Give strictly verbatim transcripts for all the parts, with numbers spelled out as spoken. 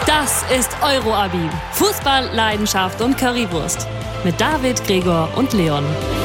Das ist Euroabi. Fußball, Leidenschaft und Currywurst. Mit David, Gregor und Leon.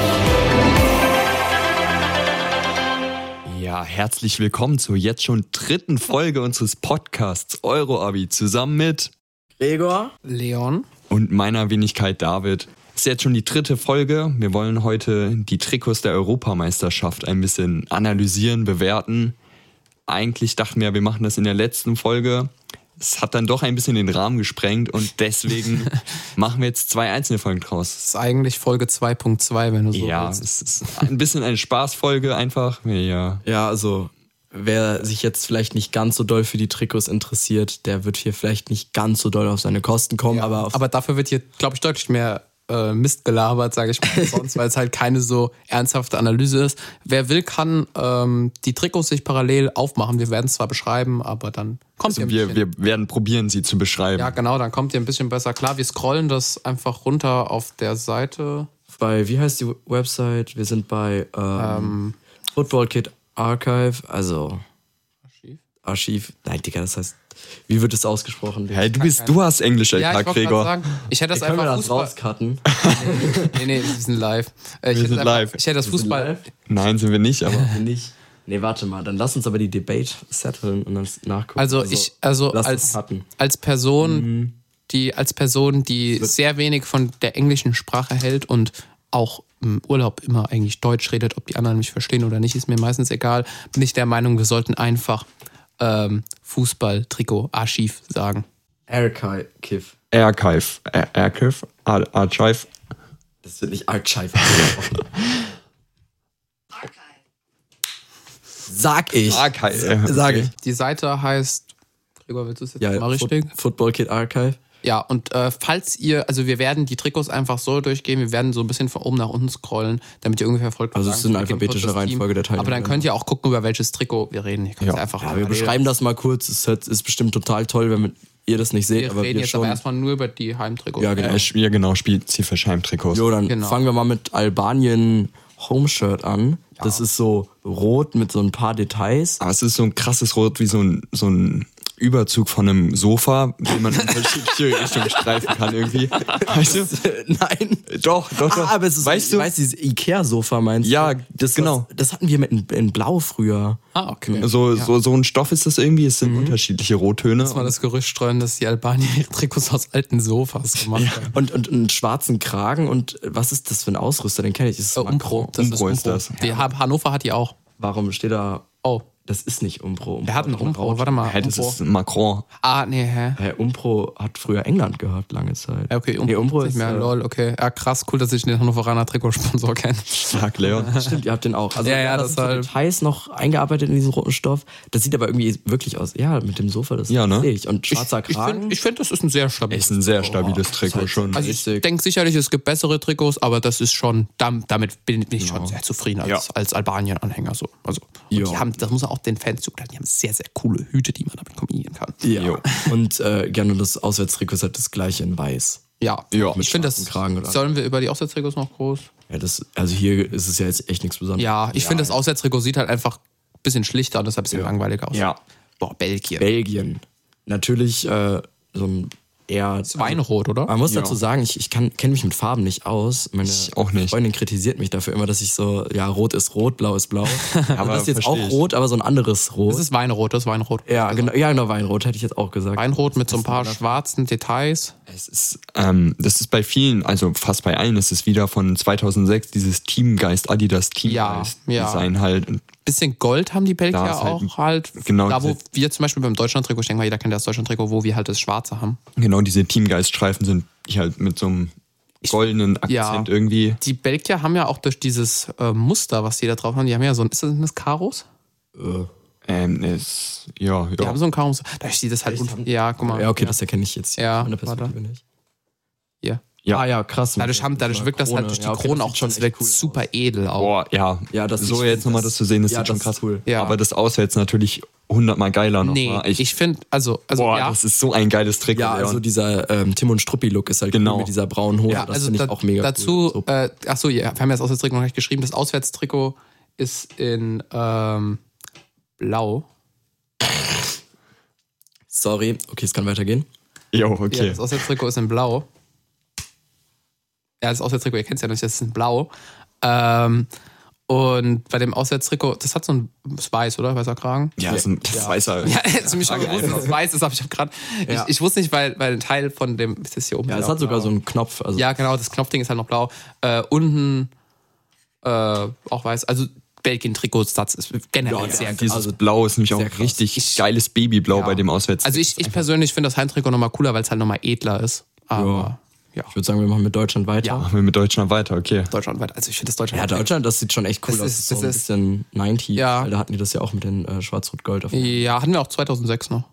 Ja, herzlich willkommen zur jetzt schon dritten Folge unseres Podcasts Euroabi zusammen mit Gregor, Leon und meiner Wenigkeit David. Ist jetzt schon die dritte Folge. Wir wollen heute die Trikots der Europameisterschaft ein bisschen analysieren, bewerten. Eigentlich dachten wir, wir machen das in der letzten Folge. Es hat dann doch ein bisschen den Rahmen gesprengt und deswegen machen wir jetzt zwei einzelne Folgen draus. Das ist eigentlich Folge zwei Punkt zwei, wenn du so Ja, willst. es ist ein bisschen eine Spaßfolge einfach. Ja, ja, also wer sich jetzt vielleicht nicht ganz so doll für die Trikots interessiert, der wird hier vielleicht nicht ganz so doll auf seine Kosten kommen. Ja, aber, auf aber dafür wird hier, glaube ich, deutlich mehr äh, Mist gelabert, sage ich mal, sonst, weil es halt keine so ernsthafte Analyse ist. Wer will, kann ähm, die Trikots sich parallel aufmachen. Wir werden es zwar beschreiben, aber dann kommt ihr also ein wir, bisschen... wir werden probieren, sie zu beschreiben. Ja, genau, dann kommt ihr ein bisschen besser klar. Wir scrollen das einfach runter auf der Seite. bei, wie heißt die Website? Wir sind bei ähm, Ähm, Football Kit Archive, also Archiv? Archiv. Nein, Digga, das heißt, wie wird es ausgesprochen? Hey, du bist, du hast Englisch, ja, ich Tag, wollte Gregor. gerade sagen, ich hätte das Können wir einfach das Fußball... rauscutten? Nee, nee, wir sind live. Äh, ich Wir hätte sind einfach, live. Ich hätte das Wir sind Fußball... live? Nein, sind wir nicht, aber Nicht. Nee, warte mal, dann lass uns aber die Debate setteln und dann nachgucken. Also, ich, also lass als, uns cutten. als Person, die, als Person, die sehr wenig von der englischen Sprache hält und auch im Urlaub immer eigentlich Deutsch redet, ob die anderen mich verstehen oder nicht, ist mir meistens egal, bin ich der Meinung, wir sollten einfach ähm, Fußball, Trikot, Archiv sagen. Archive. Archive. Ar- Archive? Ar- Archive. Das wird nicht Archive ausgesprochen. Sag ich. Archive. Sag ich. Die Seite heißt, Gregor, willst du es jetzt Ja, mal Foot- richtig? Football Kit Archive. Ja, und äh, falls ihr, also wir werden die Trikots einfach so durchgehen, wir werden so ein bisschen von oben nach unten scrollen, damit ihr ungefähr folgt. Also es ist in alphabetischer Reihenfolge der Teilnehmer. Aber dann könnt ihr auch gucken, über welches Trikot wir reden. Ihr könnt Ja. ja einfach Ja, wir beschreiben das mal kurz. Es hört- ist bestimmt total toll, wenn ihr das nicht seht, Wir aber reden wir jetzt schon. aber erstmal nur über die Heimtrikots. Ja, genau. Äh, ja, genau, spezifisch Heimtrikots. Jo, dann Genau. fangen wir mal mit Albanien Homeshirt an. Das ist so rot mit so ein paar Details. Aber es ist so ein krasses Rot wie so ein, so ein Überzug von einem Sofa, den man in verschiedene Richtungen streifen kann irgendwie. Weißt du? Nein. Doch, doch, doch. Ah, aber es ist, weißt du? weißt du, dieses Ikea-Sofa meinst Ja, du? Das, genau. Das, das hatten wir mit in, in Blau früher. Ah, okay. So, so, so ein Stoff ist das irgendwie. Es sind unterschiedliche Rottöne. Lass mal das Gerücht streuen, dass die Albaner ihre Trikots aus alten Sofas gemacht haben. Und, und einen schwarzen Kragen und was ist das für ein Ausrüster? Den kenne ich. Das ist Äh, Umbro. Das Umbro ist ist das. Die haben, Hannover hat die auch. Warum steht da? Oh, Das ist nicht Umbro. Umbro wer hat einen doch eine Umbro? Braut. Warte mal. Hey, das Umbro. ist Macron. Ah, nee, hä? Hey, Umbro hat früher England gehabt, lange Zeit. Ja, okay, Umbro, nee, Umbro ist nicht mehr. äh, Lol, okay. Ja, krass, cool, dass ich den Hannoveraner Trikotsponsor kenne. Sag Leon. Stimmt, ihr habt den auch. Also Ja, ja, das sind so deshalb. Details noch eingearbeitet in diesen roten Stoff. Das sieht aber irgendwie wirklich aus. Ja, mit dem Sofa, das Ja, ne? sehe ich. Und schwarzer Ich Kragen. finde, ich find, das ist ein sehr stabiles Ist ein sehr stabiles Trikot halt- schon. Also ich Richtig. denke sicherlich, es gibt bessere Trikots, aber das ist schon, dam- damit bin ich schon sehr zufrieden als, Ja. als Albanien-Anhänger. So. Also, und Ja. die haben, das muss man auch den Fans zugleich, die haben sehr, sehr coole Hüte, die man damit kombinieren kann. ja. Jo. Und äh, gerne das Auswärtstrikot ist halt das gleiche in weiß. Ja, Ja. ich finde das, schwarzen Kragen oder- sollen wir über die Auswärtstrikots noch groß? Ja, das, also hier ist es ja jetzt echt nichts Besonderes. Ja, ich finde das Auswärtstrikot sieht halt einfach ein bisschen schlichter und deshalb ein bisschen langweiliger aus. Ja. Boah, Belgien. Belgien. Natürlich äh, so ein eher. Weinrot, oder? Man muss Ja. dazu sagen, ich, ich kenne mich mit Farben nicht aus. Meine Ich auch nicht. Freundin kritisiert mich dafür immer, dass ich so, ja, rot ist rot, blau ist blau. aber Aber das ist jetzt auch versteh ich. rot, aber so ein anderes Rot. Das ist Weinrot, das ist Weinrot. ja, genau, ja, genau, Weinrot hätte ich jetzt auch gesagt. Weinrot mit so ein paar schwarzen Details. Es ist, ähm, das ist bei vielen, also fast bei allen, das ist wieder von zweitausendsechs, dieses Teamgeist, Adidas Teamgeist Ja, ja. Design halt. Und Bisschen Gold haben die Belgier Da ist halt auch halt. genau da, wo diese- wir zum Beispiel beim Deutschland-Trikot, ich denke mal, jeder kennt das Deutschland-Trikot, wo wir halt das Schwarze haben. genau diese Teamgeist-Streifen sind die halt mit so einem goldenen Akzent Ja. irgendwie. Die Belgier haben ja auch durch dieses äh, Muster, was die da drauf haben, die haben ja so ein, ist das, sind das Karos? Ähm, es, ja, Die ja. haben so ein Karos. Da sieht das halt, Echt? un- ja, guck mal. Ja, okay, das erkenne ich jetzt Ja, von der Perspektive warte. nicht. Hier. Ja. Ah ja, krass. Dadurch, haben, dadurch wirkt das halt durch die Ja, okay, Krone das auch sieht schon, echt wirkt cool aus. super edel auch. Boah, ja. Ja, das so ich- jetzt nochmal das zu sehen, das ja, sieht schon das krass ist cool. Ja. Aber das Auswärts natürlich hundertmal geiler Nee, nochmal. ich, finde, also, also boah, ja, das ist so ein geiles Trikot. Ja, Leon. also dieser ähm, Tim und Struppi-Look ist halt Genau. cool mit dieser braunen Hose. ja, das also finde ich da, auch mega dazu, cool. So. äh, achso, ja, wir haben ja das Auswärtstrikot noch nicht geschrieben. Das Auswärtstrikot ist in ähm, blau. Sorry, okay, es kann weitergehen. Jo, Ja, okay. das Auswärtstrikot ist in Blau. Ja, das Auswärtstrikot, ihr kennt es ja nicht, das ist in Blau. Ähm, und bei dem Auswärtstrikot, das hat so ein, das ist weiß, oder? Weißer Kragen? Ja, das ist ein das weißer. Ja, es ist mir schon gewusst, dass es weiß ist, aber ich habe gerade, Ja. ich, ich wusste nicht, weil, weil ein Teil von dem, ist das hier oben? Ja, genau es hat sogar blau. so einen Knopf. Also Ja, genau, das Knopfding ist halt noch blau. Äh, unten äh, auch weiß. Also Belgien-Trikotsatz ist generell Ja, sehr ja, gut. Dieses Also, Blau ist nämlich auch sehr krass. richtig Ich- geiles Babyblau ja. bei dem Auswärts. Also ich, ich persönlich finde das Heimtrikot nochmal cooler, weil es halt nochmal edler ist. Aber ja, ich würde sagen, wir machen mit Deutschland weiter. Machen wir mit Deutschland weiter, okay. Deutschland weit. Also ich finde das Deutschland Ja, Deutschland, das sieht schon echt cool Das aus. ist- so das ein ist- bisschen neunzig, Ja. weil da hatten die das ja auch mit den äh, Schwarz-Rot-Gold. Auf Ja, hatten wir auch zweitausendsechs noch.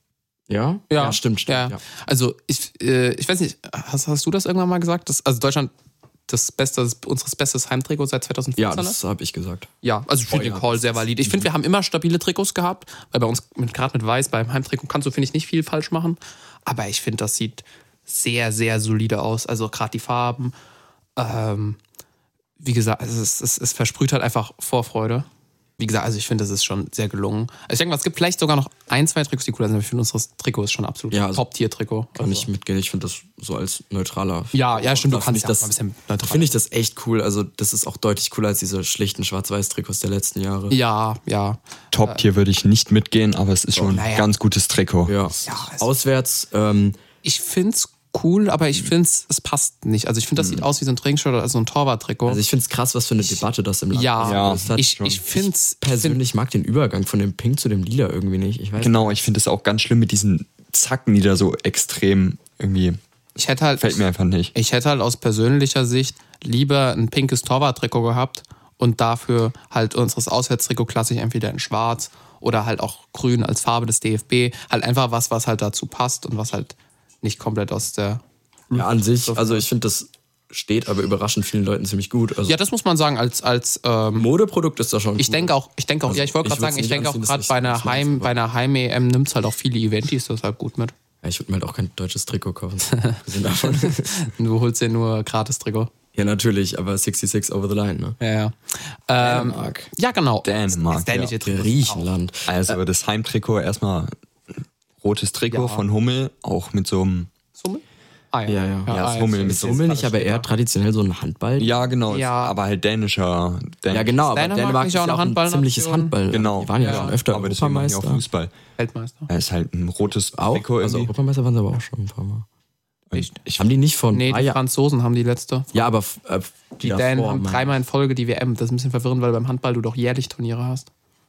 ja? Ja, stimmt, stimmt. Ja. Ja. Also ich, äh, ich weiß nicht, hast, hast du das irgendwann mal gesagt? Dass, also Deutschland das beste, das, unseres bestes Heimtrikot seit zweitausendvierzehn Ja, ist? das habe ich gesagt. Ja, also ich finde Oh den ja, Call das sehr ist- valide. Ich finde, wir haben immer stabile Trikots gehabt, weil bei uns, mit, gerade mit Weiß, beim Heimtrikot kannst du, finde ich, nicht viel falsch machen. Aber ich finde, das sieht sehr, sehr solide aus. Also gerade die Farben. Ähm, wie gesagt, also es, es, es versprüht halt einfach Vorfreude. Wie gesagt, also ich finde, das ist schon sehr gelungen. Also ich denke mal, es gibt vielleicht sogar noch ein, zwei Trikots, die cooler sind, aber ich finde, unseres Trikot ist schon absolut Ja, also Top-Tier-Trikot. Kann Also- ich mitgehen. Ich finde das so als neutraler. Ja, ja, stimmt, du Da kannst finde ja ich auch mal ein das, bisschen da neutral. finde ich das echt cool. Also, das ist auch deutlich cooler als diese schlichten Schwarz-Weiß-Trikots der letzten Jahre. Ja, ja. Top-Tier würde ich nicht mitgehen, aber es ist schon naja. ein ganz gutes Trikot. Ja. Ja, also- Auswärts, ähm, Ich finde es cool, aber ich finde es, es passt nicht. Also ich finde, das sieht aus wie so ein Trainingsshirt oder so ein Torwarttrikot. also ich finde es krass, was für eine Debatte das im Land ja, Ja, ausgelöst hat. ich, schon. ich finde es persönlich mag den Übergang von dem Pink zu dem Lila irgendwie nicht. Ich weiß Genau, ich finde es auch ganz schlimm mit diesen Zacken, die da so extrem irgendwie, Ich hätte halt, fällt mir einfach nicht. ich hätte halt aus persönlicher Sicht lieber ein pinkes Torwarttrikot gehabt und dafür halt unseres Auswärtstrikot klassisch entweder in schwarz oder halt auch grün als Farbe des D F B. Halt einfach was, was halt dazu passt und was halt nicht komplett aus der... Ja, an sich, also ich finde, das steht aber überraschend vielen Leuten ziemlich gut. Also Ja, das muss man sagen, als, als ähm, Modeprodukt ist da schon ich cool. denke auch, ich denke auch, Also, ja, ich wollte ich gerade würd's sagen, ich nicht denke auch anziehen, das gerade ist bei nicht einer so Heim, smart. bei einer Heim-E M nimmt es halt auch viele Eventis deshalb gut mit. Ja, ich würde mir halt auch kein deutsches Trikot kaufen. Abgesehen davon. Du holst dir nur Gratis-Trikot. Ja, natürlich, aber sechsundsechzig over the line, ne? Ja, ja. Ähm, Dänemark. ja, genau. Dänemark, Das dänische ja. Trikot. Griechenland. Also das Heimtrikot erstmal rotes Trikot Ja. von Hummel, auch mit so einem, Summel? Ah, ja. Ja, ja. Ja, ah, das Hummel jetzt- mit jetzt- so- Hummel nicht, aber eher traditionell so ein Handball. ja genau, Ja. aber halt dänischer. Dän Ja, genau, aber Dänemark Dänemark nicht ist auch ja eine auch ein Handballnation? ziemliches Handball. Genau. Die waren ja, Ja. schon öfter aber deswegen machen die auch Europameister. Fußball. Weltmeister. Er ist halt ein rotes Auch, Trikot also irgendwie. Europameister waren sie aber auch schon ein paar Mal. Echt? Ich, Haben die nicht von... Nee, ah, die ja. Franzosen haben die letzte. ja, aber äh, Die davor, Dänen haben Mann. dreimal in Folge die W M. Das ist ein bisschen verwirrend, weil beim Handball du doch jährlich Turniere hast.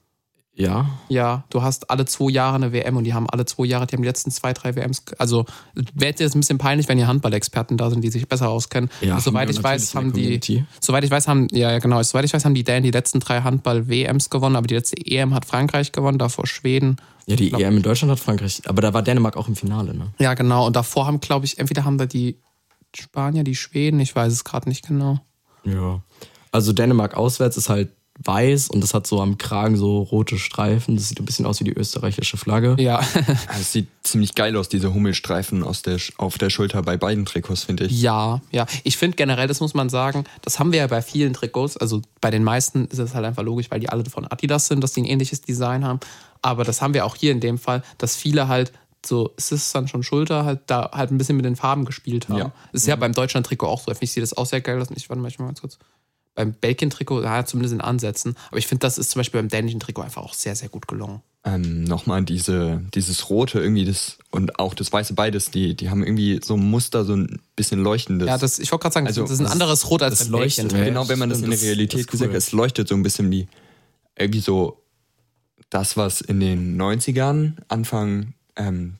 Ja, Ja, du hast alle zwei Jahre eine W M und die haben alle zwei Jahre, die haben die letzten zwei, drei W Ms. ge- Also wäre jetzt ein bisschen peinlich, wenn hier Handballexperten da sind, die sich besser auskennen. Ja, Und soweit haben wir ich weiß, natürlich in haben der die, Community. soweit ich weiß, haben, ja, ja, genau, soweit ich weiß, haben die Dänen die letzten drei Handball-W Ms gewonnen, aber die letzte E M hat Frankreich gewonnen, davor Schweden. ja, die E M in Deutschland hat Frankreich, aber da war Dänemark auch im Finale, ne? Ja, genau. Und davor haben, glaube ich, entweder haben da die Spanier, die Schweden, ich weiß es gerade nicht genau. Ja. Also Dänemark auswärts ist halt weiß und das hat so am Kragen so rote Streifen. Das sieht ein bisschen aus wie die österreichische Flagge. Ja. Ah, es sieht ziemlich geil aus, diese Hummelstreifen aus der, auf der Schulter bei beiden Trikots, finde ich. Ja, ja. Ich finde generell, das muss man sagen, das haben wir ja bei vielen Trikots. Also bei den meisten ist es halt einfach logisch, weil die alle von Adidas sind, dass die ein ähnliches Design haben. Aber das haben wir auch hier in dem Fall, dass viele halt so, es ist dann schon Schulter, halt da halt ein bisschen mit den Farben gespielt haben. Ja. Das ist ja beim Deutschland-Trikot auch so. Ich sehe das auch sehr geil aus. Ich warte mal, ich mal ganz kurz. Beim Belgien-Trikot, ja, zumindest in Ansätzen. Aber ich finde, das ist zum Beispiel beim dänischen Trikot einfach auch sehr, sehr gut gelungen. Ähm, Nochmal diese, dieses Rote irgendwie das und auch das Weiße beides, die, die haben irgendwie so ein Muster, so ein bisschen leuchtendes. Ja, das, ich wollte gerade sagen, Also, das ist ein das- anderes Rot als das beim leuchtet, Belgien. ja. genau, wenn man das in der das- Realität das ist gesagt cool. hat, es leuchtet so ein bisschen wie irgendwie so das, was in den neunzigern, Anfang ähm,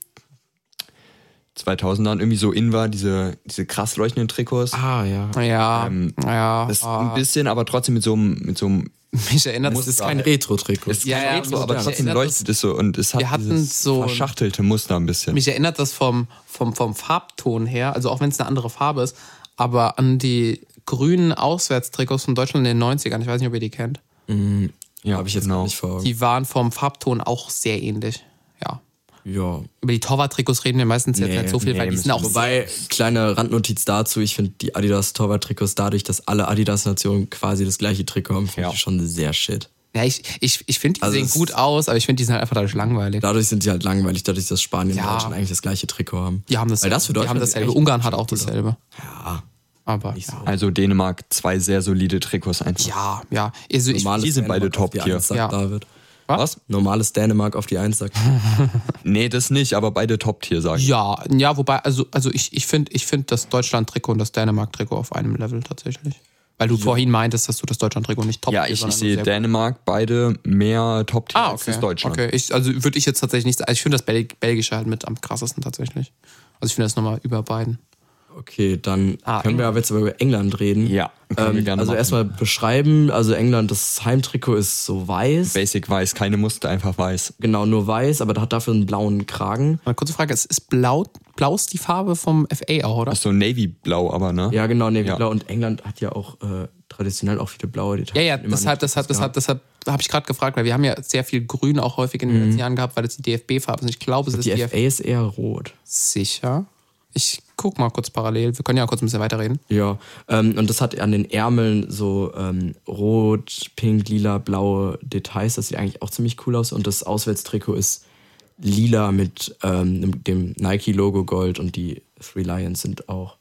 zweitausendern irgendwie so in war, diese, diese krass leuchtenden Trikots. Ah, ja. Ja, Ähm, ja. Das ist ah. ein bisschen, aber trotzdem mit so einem, mit so einem Mich erinnert Das ist kein Retro-Trikot. es ist Ja, kein ja, Retro, so, aber ja. trotzdem Erinnert leuchtet es so und es hat wir hatten dieses so- verschachtelte Muster ein bisschen. Mich erinnert das vom, vom, vom Farbton her, also auch wenn es eine andere Farbe ist, aber an die grünen Auswärtstrikots von Deutschland in den neunzigern. Ich weiß nicht, ob ihr die kennt. ja, Habe ich jetzt genau. gar nicht vor Augen. Die waren vom Farbton auch sehr ähnlich. Ja. Ja. Über die Torwart-Trikots reden wir meistens jetzt Nee, nicht so viel, nee, weil die sind müssen auch wir- Wobei, kleine Randnotiz dazu, ich finde die Adidas Torwart-Trikots dadurch, dass alle Adidas-Nationen quasi das gleiche Trikot haben, finde Ja. ich schon sehr shit. Ja, ich, ich, ich finde, die Also sehen es- gut aus, aber ich finde, die sind halt einfach dadurch langweilig. Dadurch sind die halt langweilig, dadurch, dass Spanien Ja. und Deutschland eigentlich das gleiche Trikot haben. Die haben das, Weil das für die haben Deutschland dasselbe. echt Ungarn hat auch cool aus. dasselbe. Ja, Aber nicht so. ja. Also Dänemark, zwei sehr solide Trikots einfach. Ja, ja. Also ich, Normales die sind beide Dänemark auf die Top-Tier. Eins, sagt Ja. David. Was? Normales Dänemark auf die Eins sagt. Nee, das nicht, aber beide Top-Tier, sag ich. ja, ja, wobei, also, also ich, ich finde ich find das Deutschland-Trikot und das Dänemark-Trikot auf einem Level tatsächlich. Weil du vorhin meintest, dass du das Deutschland-Trikot nicht top Ja, ich, ich sehe Dänemark beide mehr Top-Tier Ah, als okay. das Deutschland. Okay, ich, also würde ich jetzt tatsächlich nicht sagen. Also ich finde das Bel Belgische halt mit am krassesten tatsächlich. Also ich finde das nochmal über beiden. Okay, dann Ah, können wir aber jetzt aber über England reden. Ja, können wir ähm, gerne Also machen. erstmal beschreiben, also England, das Heimtrikot ist so weiß. Basic weiß, keine Muster, einfach weiß. Genau, nur weiß, aber hat dafür einen blauen Kragen. Eine kurze Frage, ist, ist blau, blau ist die Farbe vom F A auch, oder? Ach so, Navy-Blau aber, ne? Ja, genau, Navy Ja. Blau. Und England hat ja auch äh, traditionell auch viele blaue Details. Ja, ja, Immer deshalb, nicht deshalb, deshalb, gehabt. deshalb habe ich gerade gefragt, weil wir haben ja sehr viel Grün auch häufig in den letzten Jahren gehabt, weil es die D F B-Farbe ist. Und ich glaube, es ist Die die F A ist eher rot. Sicher. Ich guck mal kurz parallel. Wir können ja kurz ein bisschen weiterreden. Ja, ähm, und das hat an den Ärmeln so ähm, rot, pink, lila, blaue Details. Das sieht eigentlich auch ziemlich cool aus. Und das Auswärtstrikot ist lila mit ähm, dem Nike-Logo Gold und die Three Lions sind auch.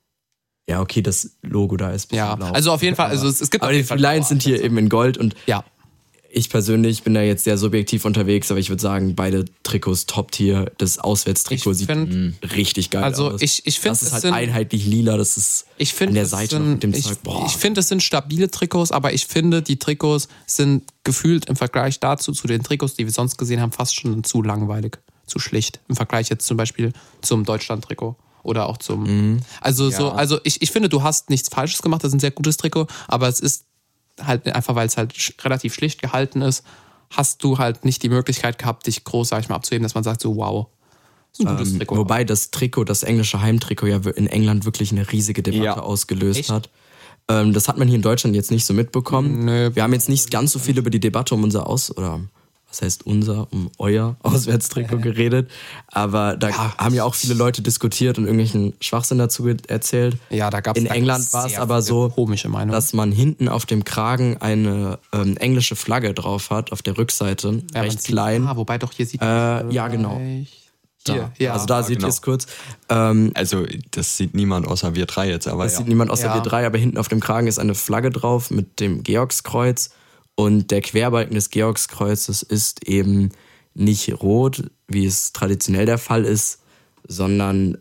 Ja, okay, das Logo da ist ein bisschen Ja, blau. also auf jeden Fall, also es, es gibt Aber auf die jeden Three Fall Lions sind hier eben in Gold und Ja, ich persönlich bin da jetzt sehr subjektiv unterwegs, aber ich würde sagen, beide Trikots Top-Tier. Das Auswärtstrikot Ich sieht find- mh, richtig geil Also aus. ich- ich find, das ist es halt sind- einheitlich lila, das ist ich finde, an der es Seite noch sind, mit dem ich, Zeug. Boah. ich finde, es sind stabile Trikots, aber ich finde, die Trikots sind gefühlt im Vergleich dazu, zu den Trikots, die wir sonst gesehen haben, fast schon zu langweilig, zu schlicht. Im Vergleich jetzt zum Beispiel zum Deutschland-Trikot. Oder auch zum. Mhm. Also, so, Ja. also ich, ich finde, du hast nichts Falsches gemacht, das ist ein sehr gutes Trikot, aber es ist halt einfach, weil es halt sch- relativ schlicht gehalten ist, hast du halt nicht die Möglichkeit gehabt, dich groß, sag ich mal, abzuheben, dass man sagt, so wow, das ist ein gutes Ähm, Trikot. wobei das Trikot, das englische Heimtrikot ja in England wirklich eine riesige Debatte Ja. ausgelöst Echt? hat. Ähm, das hat man hier in Deutschland jetzt nicht so mitbekommen. Nö. Wir haben jetzt nicht ganz so viel über die Debatte um unser Aus- oder was heißt unser, um euer Auswärtstrikot geredet. Aber da Ja. haben ja auch viele Leute diskutiert und irgendwelchen Schwachsinn dazu ge- erzählt. Ja, da gab's- In da England gab's war es sehr aber viele so, komische Meinungen. dass man hinten auf dem Kragen eine ähm, englische Flagge drauf hat, auf der Rückseite, Ja, man recht sieht- klein. Ah, wobei doch hier sieht Äh, ja, genau. Hier, Da. ja. Also da Ja, seht genau. ihr es kurz. Ähm, Also, das sieht niemand außer wir drei jetzt, aber Das ja. sieht niemand außer Ja. wir drei, aber hinten auf dem Kragen ist eine Flagge drauf mit dem Georgskreuz. Und der Querbalken des Georgskreuzes ist eben nicht rot, wie es traditionell der Fall ist, sondern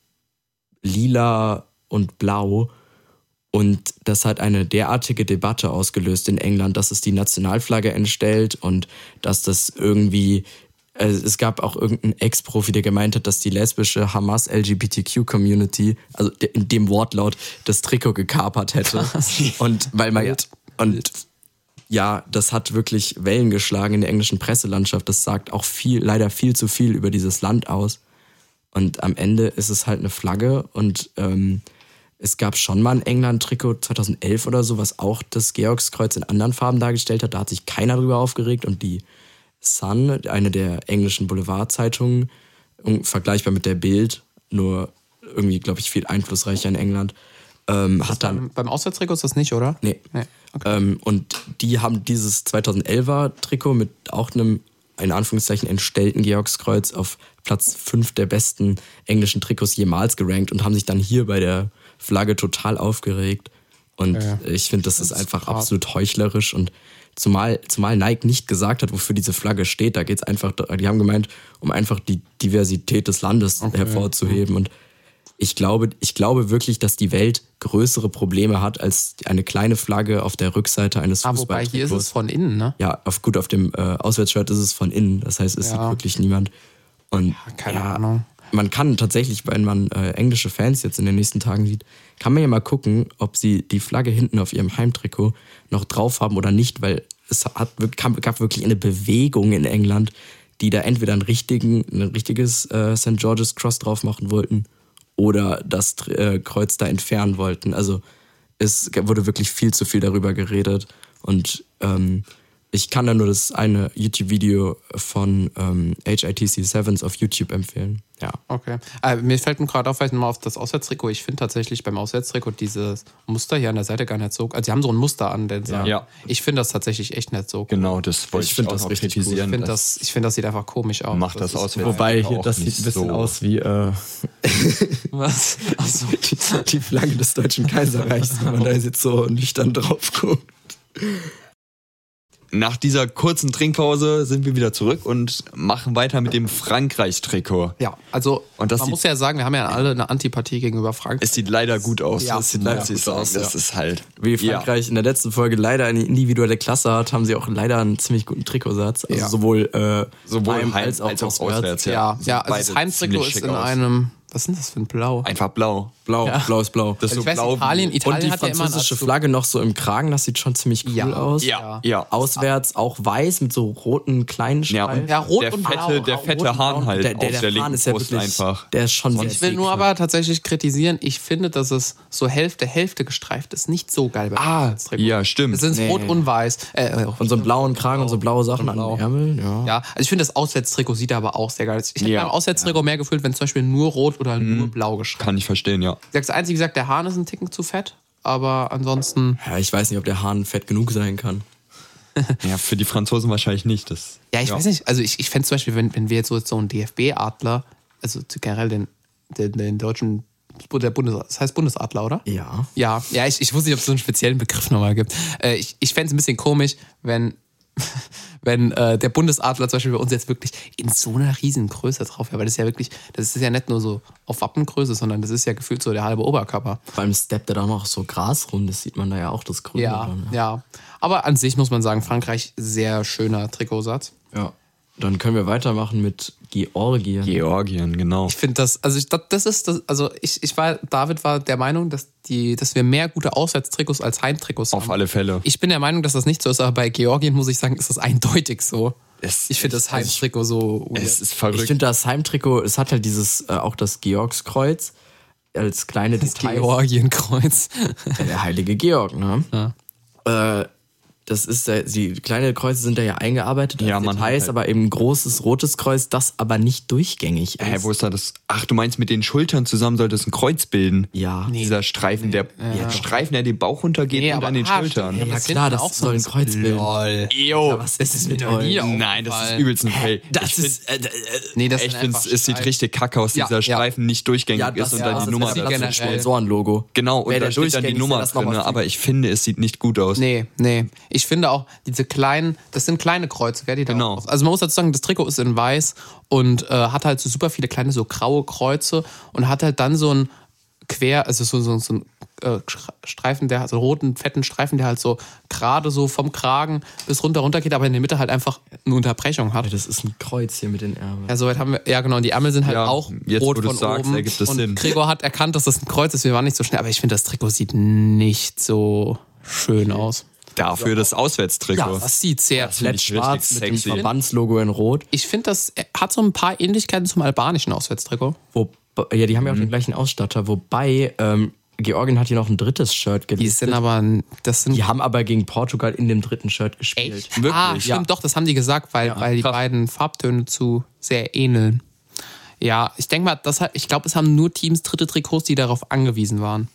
lila und blau. Und das hat eine derartige Debatte ausgelöst in England, dass es die Nationalflagge entstellt und dass das irgendwie, äh, es gab auch irgendeinen Ex-Profi, der gemeint hat, dass die lesbische Hamas-L G B T Q-Community, also de- in dem Wortlaut, das Trikot gekapert hätte. Und weil man Wild. und ja, das hat wirklich Wellen geschlagen in der englischen Presselandschaft. Das sagt auch viel, leider viel zu viel über dieses Land aus. Und am Ende ist es halt eine Flagge und ähm, es gab schon mal ein England-Trikot zweitausendelf oder so, was auch das Georgskreuz in anderen Farben dargestellt hat. Da hat sich keiner drüber aufgeregt und die Sun, eine der englischen Boulevardzeitungen, um- vergleichbar mit der Bild, nur irgendwie, glaube ich, viel einflussreicher in England, ähm, hat dann Beim, beim Auswärtstrikot ist das nicht, oder? Nee. Nee, okay. Ähm, und die haben dieses zweitausendelfer Trikot mit auch einem, in Anführungszeichen, entstellten Georgskreuz auf Platz fünf der besten englischen Trikots jemals gerankt und haben sich dann hier bei der Flagge total aufgeregt. Und Ja. ich finde, das, ist einfach krass. absolut heuchlerisch. Und zumal, zumal Nike nicht gesagt hat, wofür diese Flagge steht, da geht es einfach, die haben gemeint, um einfach die Diversität des Landes hervorzuheben. Und ich glaube, ich glaube wirklich, dass die Welt größere Probleme hat als eine kleine Flagge auf der Rückseite eines Ah, wobei hier ist Fußballtrikots. es von innen, ne? Ja, auf, gut, auf dem äh, Auswärtsshirt ist es von innen. Das heißt, es Ja. sieht wirklich niemand. Und keine ja, Ahnung. Man kann tatsächlich, wenn man äh, englische Fans jetzt in den nächsten Tagen sieht, kann man ja mal gucken, ob sie die Flagge hinten auf ihrem Heimtrikot noch drauf haben oder nicht, weil es hat, kam, gab wirklich eine Bewegung in England, die da entweder einen richtigen, ein richtiges äh, Sankt George's Cross drauf machen wollten oder das äh, Kreuz da entfernen wollten. Also es wurde wirklich viel zu viel darüber geredet und ähm, ich kann da nur das eine YouTube-Video von ähm, H I T C Sevens auf YouTube empfehlen. Ja. Okay. Äh, mir fällt mir gerade auf, vielleicht mal auf das Auswärtstrikot. Ich finde tatsächlich beim Auswärtstrikot dieses Muster hier an der Seite gar nicht so. Also, sie haben so ein Muster an den Seiten. Ja. Ich finde das tatsächlich echt nicht so. Genau, das wollte Ich ich, find auch das noch richtig gut. kritisieren. Ich finde das, ich find, das sieht einfach komisch aus. macht das, ist- aus. Wobei, hier, auch das sieht nicht ein bisschen so. aus wie äh, Was? Achso. die, die Flagge des Deutschen Kaiserreichs, wenn man da jetzt so nüchtern drauf guckt. Nach dieser kurzen Trinkpause sind wir wieder zurück und machen weiter mit dem Frankreich-Trikot. Ja, also Und das man sieht- muss ja sagen, wir haben ja alle eine Antipathie gegenüber Frankreich. Es sieht leider gut aus. Ja, das sieht leider muss ich gut sagen. aus, Das ja. ist halt. Wie Frankreich in der letzten Folge leider eine individuelle Klasse hat, haben sie auch leider einen ziemlich guten Trikotsatz. Also Ja. sowohl, äh, Sowohl heim heim als auch, als auch auswärts. auswärts. ja, ja, also Beide das Heimtrikot ziemlich ist schick in aus. einem, was ist denn das für ein Blau? Einfach blau. Blau, Ja. blau ist blau. Das ist so ich weiß, blau. Italien, wie- Italien Und die hat ja immer französische dazu- Flagge noch so im Kragen, das sieht schon ziemlich cool Ja. aus. Ja, ja. Auswärts auch weiß mit so roten kleinen Ja, Streifen. und Ja, rot der und fette, blau. Der fette Rot und Hahn blau. halt der, der, auf der der Fahnen linken ist ja Brust wirklich, einfach. Der ist schon sehr Ich will nur aber tatsächlich kritisieren, ich finde, dass es so Hälfte, Hälfte gestreift ist. Nicht so geil bei Ah, ja, stimmt. Es sind Nee. rot und weiß. Äh, äh, Und so einen blauen Kragen und so blaue Sachen an blau. den Ärmeln. Ja. ja, also ich finde, das Auswärtstrikot sieht aber auch sehr geil aus. Ich hätte Ja. beim Auswärtstrikot mehr gefühlt, wenn zum Beispiel nur rot oder nur blau gestreift. Kann ich verstehen, ja. Das Einzige, wie gesagt, der Hahn ist ein Ticken zu fett, aber ansonsten. Ja, ich weiß nicht, ob der Hahn fett genug sein kann. Ja, für die Franzosen wahrscheinlich nicht. Das, Ja, ich weiß nicht. Also ich, ich fände zum Beispiel, wenn, wenn wir jetzt so, so einen D F B-Adler, also generell den, den, den deutschen, der Bundes, das heißt Bundesadler, oder? Ja. Ja, ja, ich, ich wusste nicht, ob es so einen speziellen Begriff nochmal gibt. Äh, ich ich fände es ein bisschen komisch, wenn, wenn äh, der Bundesadler zum Beispiel bei uns jetzt wirklich in so einer riesen Größe drauf wäre. Weil das ist ja wirklich, das ist ja nicht nur so auf Wappengröße, sondern das ist ja gefühlt so der halbe Oberkörper. Vor allem steppt er da noch so Gras rum, das sieht man da ja auch, das Grüne. Ja, dann, ja. Aber an sich muss man sagen, Frankreich, sehr schöner Trikotsatz. ja. Dann können wir weitermachen mit Georgien. Georgien, genau. Ich finde das, also ich, das, das ist, das, also ich, ich war, David war der Meinung, dass die, dass wir mehr gute Auswärtstrikots als Heimtrikots haben. Auf alle Fälle. Ich bin der Meinung, dass das nicht so ist, aber bei Georgien muss ich sagen, ist das eindeutig so. Es- Ich finde das also ich- Heimtrikot so weird. Es ist verrückt. Ich finde das Heimtrikot, es hat halt dieses, äh, auch das Georgskreuz als kleine das Detail. Georgienkreuz. Ja, der heilige Georg, ne? Ja. Äh, das ist, der, die kleine Kreuze sind da ja eingearbeitet als Ja, man hat Details, halt- aber eben ein großes rotes Kreuz, das aber nicht durchgängig ist. Hä, wo ist da das? Ach, du meinst, mit den Schultern zusammen soll das ein Kreuz bilden? Ja. Dieser Streifen, der ja. Streifen, der den Bauch runtergeht Nee, und aber- an den ah, Schultern. stimmt. Ja, Das klar, hinten das auch so soll ein ein Kreuz bilden. Lol. Ejo. Was ist das mit mir noch nie euch? auf- Nein, das ist aufgefallen. übelst ein Fail. Das ich find, ist, äh, äh, Nee, das ich sind finde, einfach es sieht Streifen. richtig kacke aus, Ja, dieser ja. Streifen nicht durchgängig ja, ist das und ja, dann das die Nummer ist sieht das dazu ist generell- ein Sponsorenlogo. Genau, und Wäre da der steht dann die durchgängig, Nummer wäre das noch drin, was aber ich finde, es sieht nicht gut aus. Nee, nee. Ich finde auch, diese kleinen, das sind kleine Kreuze, gell, die da Genau. drauf- Also man muss dazu sagen, das Trikot ist in weiß und äh, hat halt so super viele kleine, so graue Kreuze und hat halt dann so ein quer, also so, so, so ein äh, Streifen, der so einen roten, fetten Streifen, der halt so gerade so vom Kragen bis runter runter geht, aber in der Mitte halt einfach eine Unterbrechung hat. Das ist ein Kreuz hier mit den Ärmeln. Ja, soweit haben wir, ja genau, und die Ärmel sind halt Ja, auch jetzt, rot wo du's von sagst, oben. ergibt das und Sinn. Gregor hat erkannt, dass das ein Kreuz ist, wir waren nicht so schnell, aber ich finde, das Trikot sieht nicht so schön aus. Dafür das Auswärtstrikot. Das sieht sehr find ich Flat schwarz richtig mit dem sexy. Verbandslogo in Rot. Ich finde, das hat so ein paar Ähnlichkeiten zum albanischen Auswärtstrikot. Wo, ja, die haben ja auch den gleichen Ausstatter. Wobei, ähm, Georgien hat hier noch ein drittes Shirt Die gelistet. sind aber, das sind Die haben aber gegen Portugal in dem dritten Shirt gespielt. echt. Wirklich? Ah, stimmt, Ja. doch, das haben die gesagt, weil, weil die krass. beiden Farbtöne zu sehr ähneln. Ja, ich denke mal, das hat, ich glaube, es haben nur Teams dritte Trikots, die darauf angewiesen waren.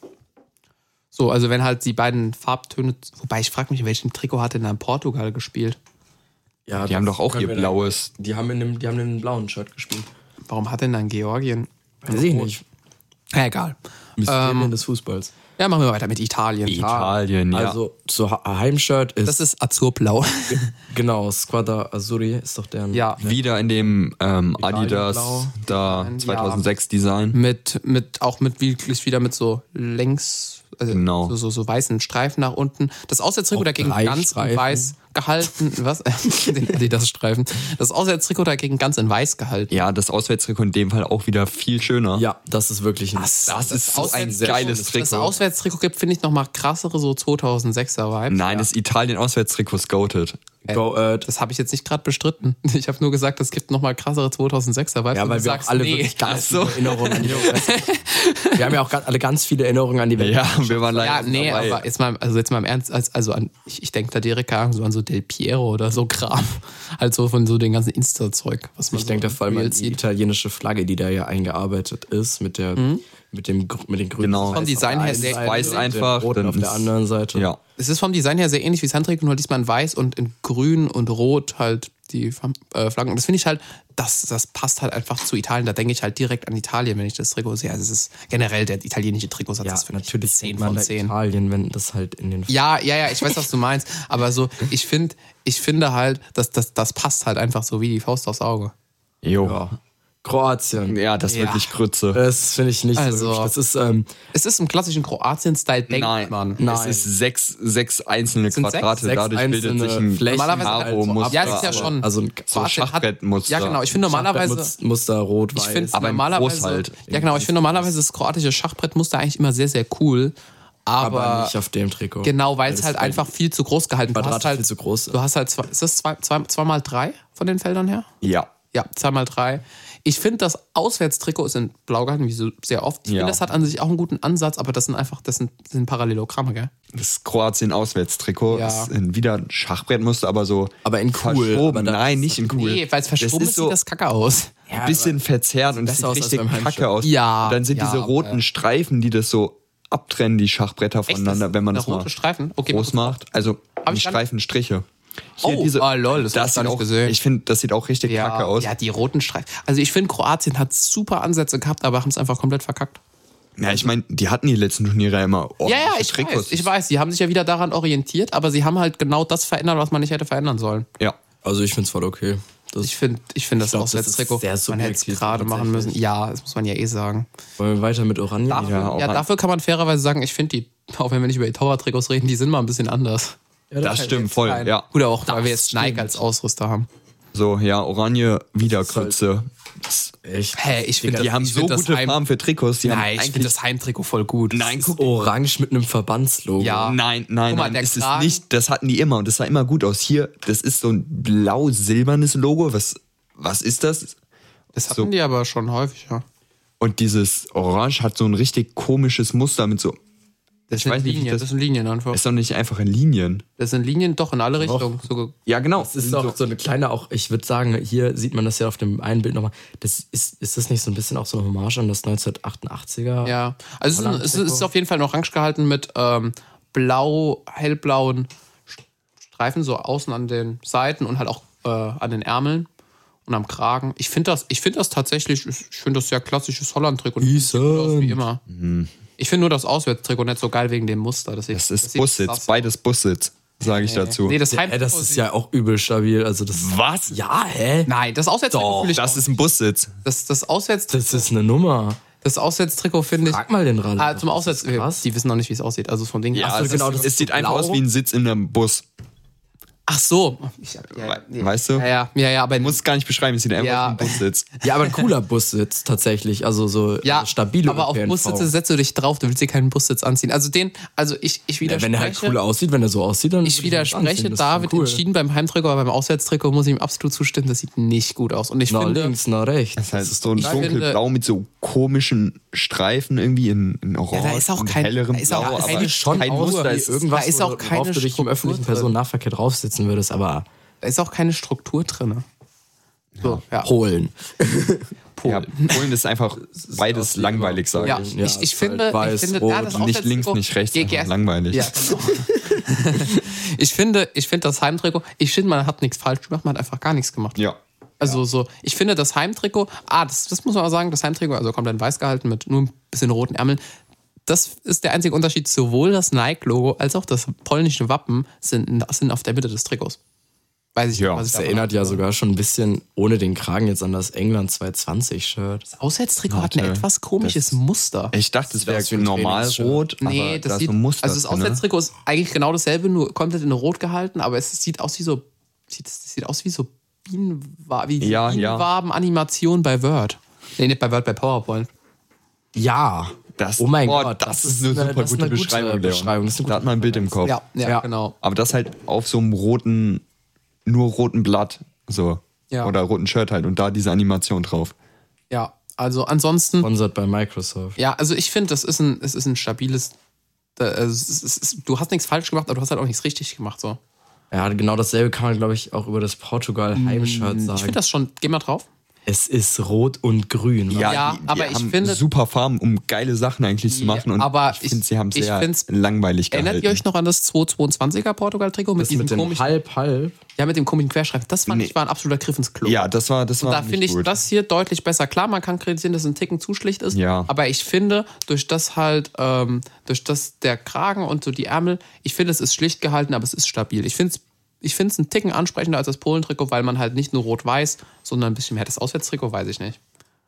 So, also wenn halt die beiden Farbtöne, wobei ich frage mich, in welchem Trikot hat denn dann Portugal gespielt? Ja, Die haben das doch auch können ihr wir da- blaues. Die haben in dem, die haben in einem blauen Shirt gespielt. Warum hat denn dann Georgien? Weiß ich nicht. Ja, egal. Mysterien des Fußballs. Ja, machen wir weiter mit Italien. Italien, ja. Also, so Ha- Heimshirt ist, Das ist azurblau. genau, Squadra Azzurri ist doch deren. Ja, Wieder in dem ähm, Adidas Italienblau. da Ja. zweitausendsechs Design. mit, mit auch mit wirklich wieder mit so längs, also Genau. so, so, so weißen Streifen nach unten. Das Auswärtstrikot Auch dagegen drei ganz in Streifen. weiß gehalten. Was? Den Adidas-Streifen. Das Auswärtstrikot dagegen ganz in weiß gehalten. Ja, das Auswärtstrikot in dem Fall auch wieder viel schöner. Ja, das ist wirklich ein. Das ist so ein Auswärtstrikot- geiles Das Trikot. Auswärtstrikot gibt, finde ich, nochmal krassere so zweitausendsechser Vibes. Nein, das Italien-Auswärtstrikot ist goated. Go, äh, Das habe ich jetzt nicht gerade bestritten. Ich habe nur gesagt, es gibt nochmal krassere zweitausendsechser Vibes. ja, und weil du wir sagst, auch alle nee. wirklich ganz so. viele Erinnerungen an die Wir haben ja auch ga- alle ganz viele Erinnerungen an die Welt. Ja, wir waren leider Ja, nee, dabei. aber jetzt mal, also jetzt mal im Ernst, als, also an, ich, ich denke da direkt an so, an so Del Piero oder so Kram. Halt so von so den ganzen Insta-Zeug, was man Ich so denke da vor allem an Reels die sieht. italienische Flagge, die da ja eingearbeitet ist, mit der mit dem gr- mit den grünen Genau. Weiß Vom Design auf der her einen sehr- Seite weiß und dem einfach, Roten dann auf der ist- anderen Seite. Ja. Es ist vom Design her sehr ähnlich wie das Handtrikot, nur diesmal in weiß und in grün und rot halt die äh, Flaggen. Und das finde ich halt, das, das passt halt einfach zu Italien. Da denke ich halt direkt an Italien, wenn ich das Trikot sehe. Also es ist generell der italienische Trikotsatz. Ja, das finde ich natürlich zehn sieht man von da zehn. Italien, wenn das halt in den Ja, ja, ja, ich weiß, was du meinst. Aber so, ich finde, ich finde halt, dass das, das passt halt einfach so wie die Faust aufs Auge. Jo. Ja. Kroatien. Ja, das ist Ja. wirklich Grütze. Das finde ich nicht Also- so hübsch. Das ist ähm, Es ist im klassischen Kroatien-Style, denkt Nein, man. Nein. es ist sechs, sechs einzelne Sind sechs? Quadrate. Sechs Dadurch bildet einzelne sich ein Flächen, Normalerweise halt Karo so Muster, Ja, das ist ja aber- schon. also ein so Kroatien hat- Schachbrettmuster. Ja, genau. Ich finde normalerweise. Schachbrettmuster, Muster rot, Ich weiß. finde aber im normalerweise. Groß halt. Ja, genau. Ich finde normalerweise das kroatische Schachbrettmuster eigentlich immer sehr, sehr cool. Aber, aber nicht auf dem Trikot. genau, weil es das halt ist einfach viel zu groß gehalten wird. Du Quadrat hast halt, viel zu groß. du hast halt zwei, ist das zwei, zwei, zwei mal drei von den Feldern her? Ja. Ja, zwei mal drei. Ich finde, das Auswärtstrikot ist in blau gehalten, wie so sehr oft. Ich Ja. finde, das hat an sich auch einen guten Ansatz, aber das sind einfach, das sind, das sind Parallelogramme, gell? Das Kroatien-Auswärtstrikot Ja. ist in wieder ein Schachbrettmuster, aber so Aber in cool, verschoben. aber das Nein, ist nicht in cool. Nee, weil es verschoben das ist, ist so sieht das kacke aus. ein bisschen verzerrt und es besser sieht aus als richtig beim kacke Heimspiel. aus. Ja, Und dann sind ja, diese roten aber- Streifen, die das so abtrennen, die Schachbretter voneinander, das wenn man eine das mal rote Streifen? Okay, groß mal macht. Also Hab die ich gar nicht- Streifenstriche. Oh, ah, lol, das hab ich gar sieht nicht auch, gesehen. Ich finde, das sieht auch richtig ja, kacke aus. ja, die roten Streifen. Also ich finde, Kroatien hat super Ansätze gehabt, aber haben es einfach komplett verkackt. Ja, ich meine, die hatten die letzten Turniere immer Ja, ja, ordentliche ich Trikots. weiß, ich weiß. Die haben sich ja wieder daran orientiert, aber sie haben halt genau das verändert, was man nicht hätte verändern sollen. Ja. Also ich finde es voll okay. Das Ich finde ich find das glaub, das Auswärtstrikot, ist sehr man hätte es subjektiv gerade machen müssen. tatsächlich. Ja, das muss man ja eh sagen. Wollen wir weiter mit Orange? Dafür, Ja, ja, auch dafür kann man fairerweise sagen, ich finde die, auch wenn wir nicht über die Tower-Trikots reden, die sind mal ein bisschen anders. Das stimmt voll, Nein. ja. Gut, auch weil wir jetzt stimmt. Nike als Ausrüster haben. So, ja, Oranje, wieder Grütze. Echt? Hä, ich finde Die haben ich so find das gute Heim- Farben für Trikots. Die haben Nein, ich finde eigentlich das Heimtrikot voll gut. Nein, Das guck. ist orange mit einem Verbandslogo. Ja. Nein, nein, Guck mal, nein, der ist es Kragen- nicht. Das hatten die immer und das sah immer gut aus. Hier, das ist so ein blau-silbernes Logo. Was, was ist das? Das hatten so. die aber schon häufig, ja. Und dieses Orange hat so ein richtig komisches Muster mit so. Das Ich sind weiß nicht, Linien, das- das sind Linien einfach. Ist doch nicht einfach in Linien. Das sind Linien doch in alle Richtungen. So ge- Ja, genau. Das ist auch so eine kleine, auch ich würde sagen, hier sieht man das ja auf dem einen Bild nochmal. Das ist, ist das nicht so ein bisschen auch so eine Hommage an das neunzehnhundertachtundachtsiger? Ja, also es ist, ein, es Holland-Trikot. ist auf jeden Fall noch orange gehalten mit ähm, blau, hellblauen Streifen, so außen an den Seiten und halt auch äh, an den Ärmeln und am Kragen. Ich finde das, ich finde das tatsächlich, ich finde das sehr klassisches Holland-Trikot. Das sieht gut aus wie immer. Ich finde nur das Auswärtstrikot nicht so geil wegen dem Muster. Das, sieht- Das ist sieht Bussitz, krass aus. beides Bussitz, sage ich dazu. Nee, das Ja, Heimtrikot das ist sieht- ja auch übel stabil. Also das Was? Ja, hä? Nein, das Auswärtstrikot Doch, finde ich das auch- ist ein Bussitz. das, das Auswärtstrikot, Das ist eine Nummer. das Auswärtstrikot finde ich. Frag mal den Rand. Ah, zum Auswärts, krass. die wissen noch nicht, wie es aussieht. Also vom Ding. Ja, Ach so, es, genau, ist, das es ist sieht so einfach blau. aus wie ein Sitz in einem Bus. Ach so. Ich, ja, We- weißt du? Ja, ja, ja, ja, aber Du musst es gar nicht beschreiben, es sieht einfach Ja. aus wie ein Bussitz. Ja, aber ein cooler Bussitz tatsächlich. Also so ja, also stabile aber auf Ö P N V. Bussitze setzt du dich drauf, du willst dir keinen Bussitz anziehen. Also den, also ich, ich Ja, widerspreche. wenn er halt cool aussieht, wenn er so aussieht, dann ich würde ihn das widerspreche anziehen. Das ist David voll cool. entschieden beim Heimtrikot, aber beim Auswärtstrikot muss ich ihm absolut zustimmen, das sieht nicht gut aus. Und ich Na finde, links, na rechts. Das heißt, es ist so ein Ich finde- dunkelblau mit so komischen Streifen irgendwie in, in Orange Ja, da ist auch und kein- hellerem da ist auch Blau, keine aber schon kein aus Muster. wie Es ist irgendwas, da ist auch worauf keine du dich im Struktur öffentlichen drin. Personennahverkehr draufsitzen würdest, aber da ist auch keine Struktur drin. So, ja. Polen. ja, Polen ist einfach beides aus wie langweilig, sage Ja, ich. Ja, ich, ich ist halt finde, weiß, ich finde, rot, ja, das Nicht links, Auswärtstrikot- nicht rechts, Geh- einfach geh- langweilig. Ja, genau. ich finde, ich finde das Heimtrikot, ich finde, man hat nichts falsch gemacht, man hat einfach gar nichts gemacht. Ja. Also so, ich finde das Heimtrikot, ah, das, das muss man auch sagen, das Heimtrikot, also komplett weiß gehalten mit nur ein bisschen roten Ärmeln. Das ist der einzige Unterschied. Sowohl das Nike-Logo als auch das polnische Wappen sind, sind auf der Mitte des Trikots. Weiß ich Ja, nicht, was ich Das davon erinnert ja habe. sogar schon ein bisschen ohne den Kragen jetzt an das England zweihundertzwanzig-Shirt. Das Auswärtstrikot hat ein Warte, etwas komisches das- Muster. Ich dachte, es Sieht wäre aus wie ein normal Trainingsshirt. rot, Nee, aber das da ist sieht, so ein Muster also das drin, ne? Auswärtstrikot ist eigentlich genau dasselbe, nur komplett in Rot gehalten, aber es sieht aus wie so, sieht, es sieht aus wie so Bienenwa wie Ja, ja. Bienenwaben-Animation bei Word. Nee, nicht bei Word, bei PowerPoint. Ja. Das, oh mein boah, Gott, das, ist eine super das ist gute eine Beschreibung, Leon. Beschreibung. Das ist eine Da gute hat man ein Bild im Kopf. Ja, ja, Ja. genau. Aber das halt auf so einem roten, nur roten Blatt, so. Ja. Oder roten Shirt halt und da diese Animation drauf. Ja, also ansonsten, Sponsored bei Microsoft. ja, also ich finde, das ist ein, es ist ein stabiles, da- also es ist, es ist, du hast nichts falsch gemacht, aber du hast halt auch nichts richtig gemacht, so. Ja, genau dasselbe kann man, glaube ich, auch über das Portugal-Heimshirt sagen. Ich finde das schon, geh mal drauf. Es ist rot und grün. Ja, Ja, die, die aber ich haben finde- super Farben, um geile Sachen eigentlich zu machen. Und aber ich finde, ich- sie haben ich sehr find's- langweilig gehalten. Erinnert ihr euch noch an das zweihundertzweiundzwanziger Portugal-Trikot mit das diesem mit dem komischen, Halb-Halb. ja, mit dem komischen Querstreifen? Das fand Nee. ich war ein absoluter Griff ins Klo. Ja, das war, das war Da nicht finde ich gut. das hier deutlich besser. Klar, man kann kritisieren, dass es ein Ticken zu schlicht ist. Ja. Aber ich finde, durch das halt, ähm, durch das der Kragen und so die Ärmel, ich finde, es ist schlicht gehalten, aber es ist stabil. Ich finde es ich finde es einen Ticken ansprechender als das Polentrikot, weil man halt nicht nur rot-weiß, sondern ein bisschen mehr. Das Auswärtstrikot weiß ich nicht.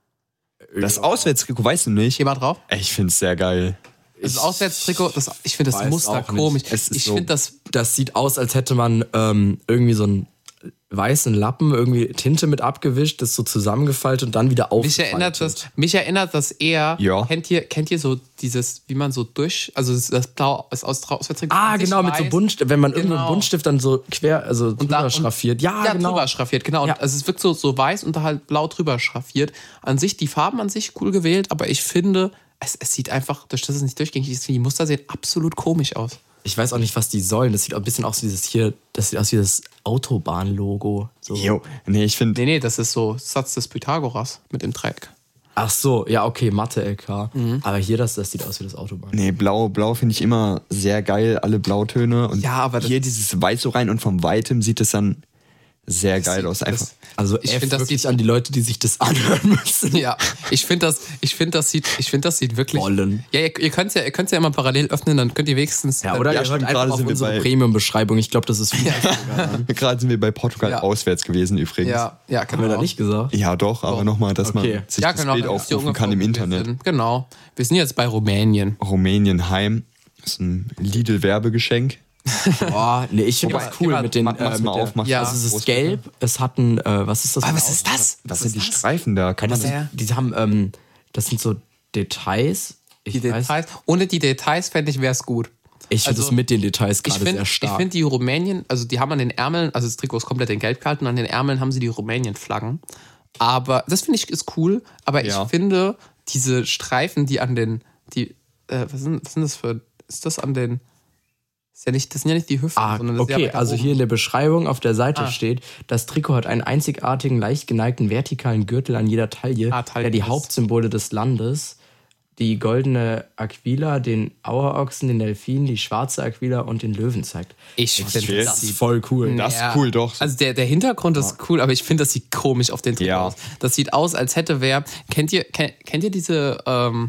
Das Auswärtstrikot, weißt du nicht? Geh mal drauf. Ey, Ich finde es sehr geil. Das Auswärtstrikot, das, ich finde das weiß Muster auch nicht. komisch. Es ist Ich so- finde das Das sieht aus, als hätte man ähm, irgendwie so einen weißen Lappen, irgendwie Tinte mit abgewischt, das so zusammengefaltet und dann wieder Mich aufgefaltet. erinnert das, mich erinnert das eher. Ja. Kennt ihr, kennt ihr so dieses, wie man so durch, also das, das Blau, das Aus- Auswärtstrikot. Ah, an sich genau, mit so weiß Buntstift, wenn man irgendeinen Genau. Buntstift dann so quer, also drüber da- und- schraffiert. Ja, Ja, genau. drüber schraffiert, genau. Und Ja. also es wirkt so, so weiß und da halt blau drüber schraffiert. An sich, die Farben an sich cool gewählt, aber ich finde, es, es sieht einfach, durch das es nicht durchgängig ist, die Muster sehen absolut komisch aus. Ich weiß auch nicht, was die sollen. Das sieht auch ein bisschen aus wie dieses hier, das sieht aus wie das Autobahnlogo. So. Jo, nee, ich finde, Nee, nee, das ist so Satz des Pythagoras mit dem Dreieck. Ach so, ja, okay, Mathe-L K. Mhm. Aber hier, das, das sieht aus wie das Autobahn. nee, blau, blau finde ich immer sehr geil, alle Blautöne. Und Ja, aber das- hier dieses Weiß so rein und vom Weitem sieht es dann sehr geil sieht- aus. Einfach. das- Also Ich F find, das wirklich sieht- an die Leute, die sich das anhören müssen. Ja, ich finde das, ich finde das sieht, ich finde das sieht wirklich. Wollen. Ja, ihr, ihr könnt ja, ihr könnt ja immer parallel öffnen, dann könnt ihr wenigstens. Ja, oder Ja, ihr hört stimmt, einfach gerade auf sind wir unsere bei- Premium-Beschreibung. Ich glaube, das ist viel. Gerade sind wir bei Portugal Ja. auswärts gewesen übrigens. Ja, ja, genau. Haben wir da nicht gesagt? Ja, doch, aber nochmal, dass Okay. man sich Ja, das genau. Bild dann wisst ihr aufrufen ungefähr, kann im wo wir Internet. sind. Genau. Wir sind jetzt bei Rumänien. Rumänien Heim. Das ist ein Lidl-Werbegeschenk. Boah, nee, ich finde Wobei, das cool immer- mit den. mach- mach's äh, mit mal der- auf, mach's Ja. mal Also es groß. ist gelb, es hat ein, äh, was ist das? Aber für was ein ist das? Was sind die Streifen da? Kann man Das das? sind, die haben, ähm, das sind so Details. Ich Die weiß, Details. Ohne die Details fände ich, wäre es gut. ich finde also, es mit den Details Ich gerade finde sehr ich stark. find die Rumänien, also die haben an den Ärmeln, also das Trikot ist komplett in Gelb gehalten, und an den Ärmeln haben sie die Rumänien-Flaggen. Aber das finde ich ist cool, aber Ja. ich finde diese Streifen, die an den, die, äh, was sind, was sind das für, ist das an den, ist ja nicht, das sind ja nicht die Hüften, Ah, sondern das ist ja okay, weiter also oben. hier in der Beschreibung auf der Seite Ah. steht, das Trikot hat einen einzigartigen, leicht geneigten vertikalen Gürtel an jeder Taille, Ah, Taille der die ist- Hauptsymbole des Landes, die goldene Aquila, den Auerochsen, den Delfin, die schwarze Aquila und den Löwen zeigt. Ich finde, Okay. das sieht voll cool. Das ist cool, doch. Also der, der Hintergrund ist cool, aber ich finde, das sieht komisch auf den Trikot Ja. aus. Das sieht aus, als hätte wer. Kennt ihr, kennt, kennt ihr diese, ähm,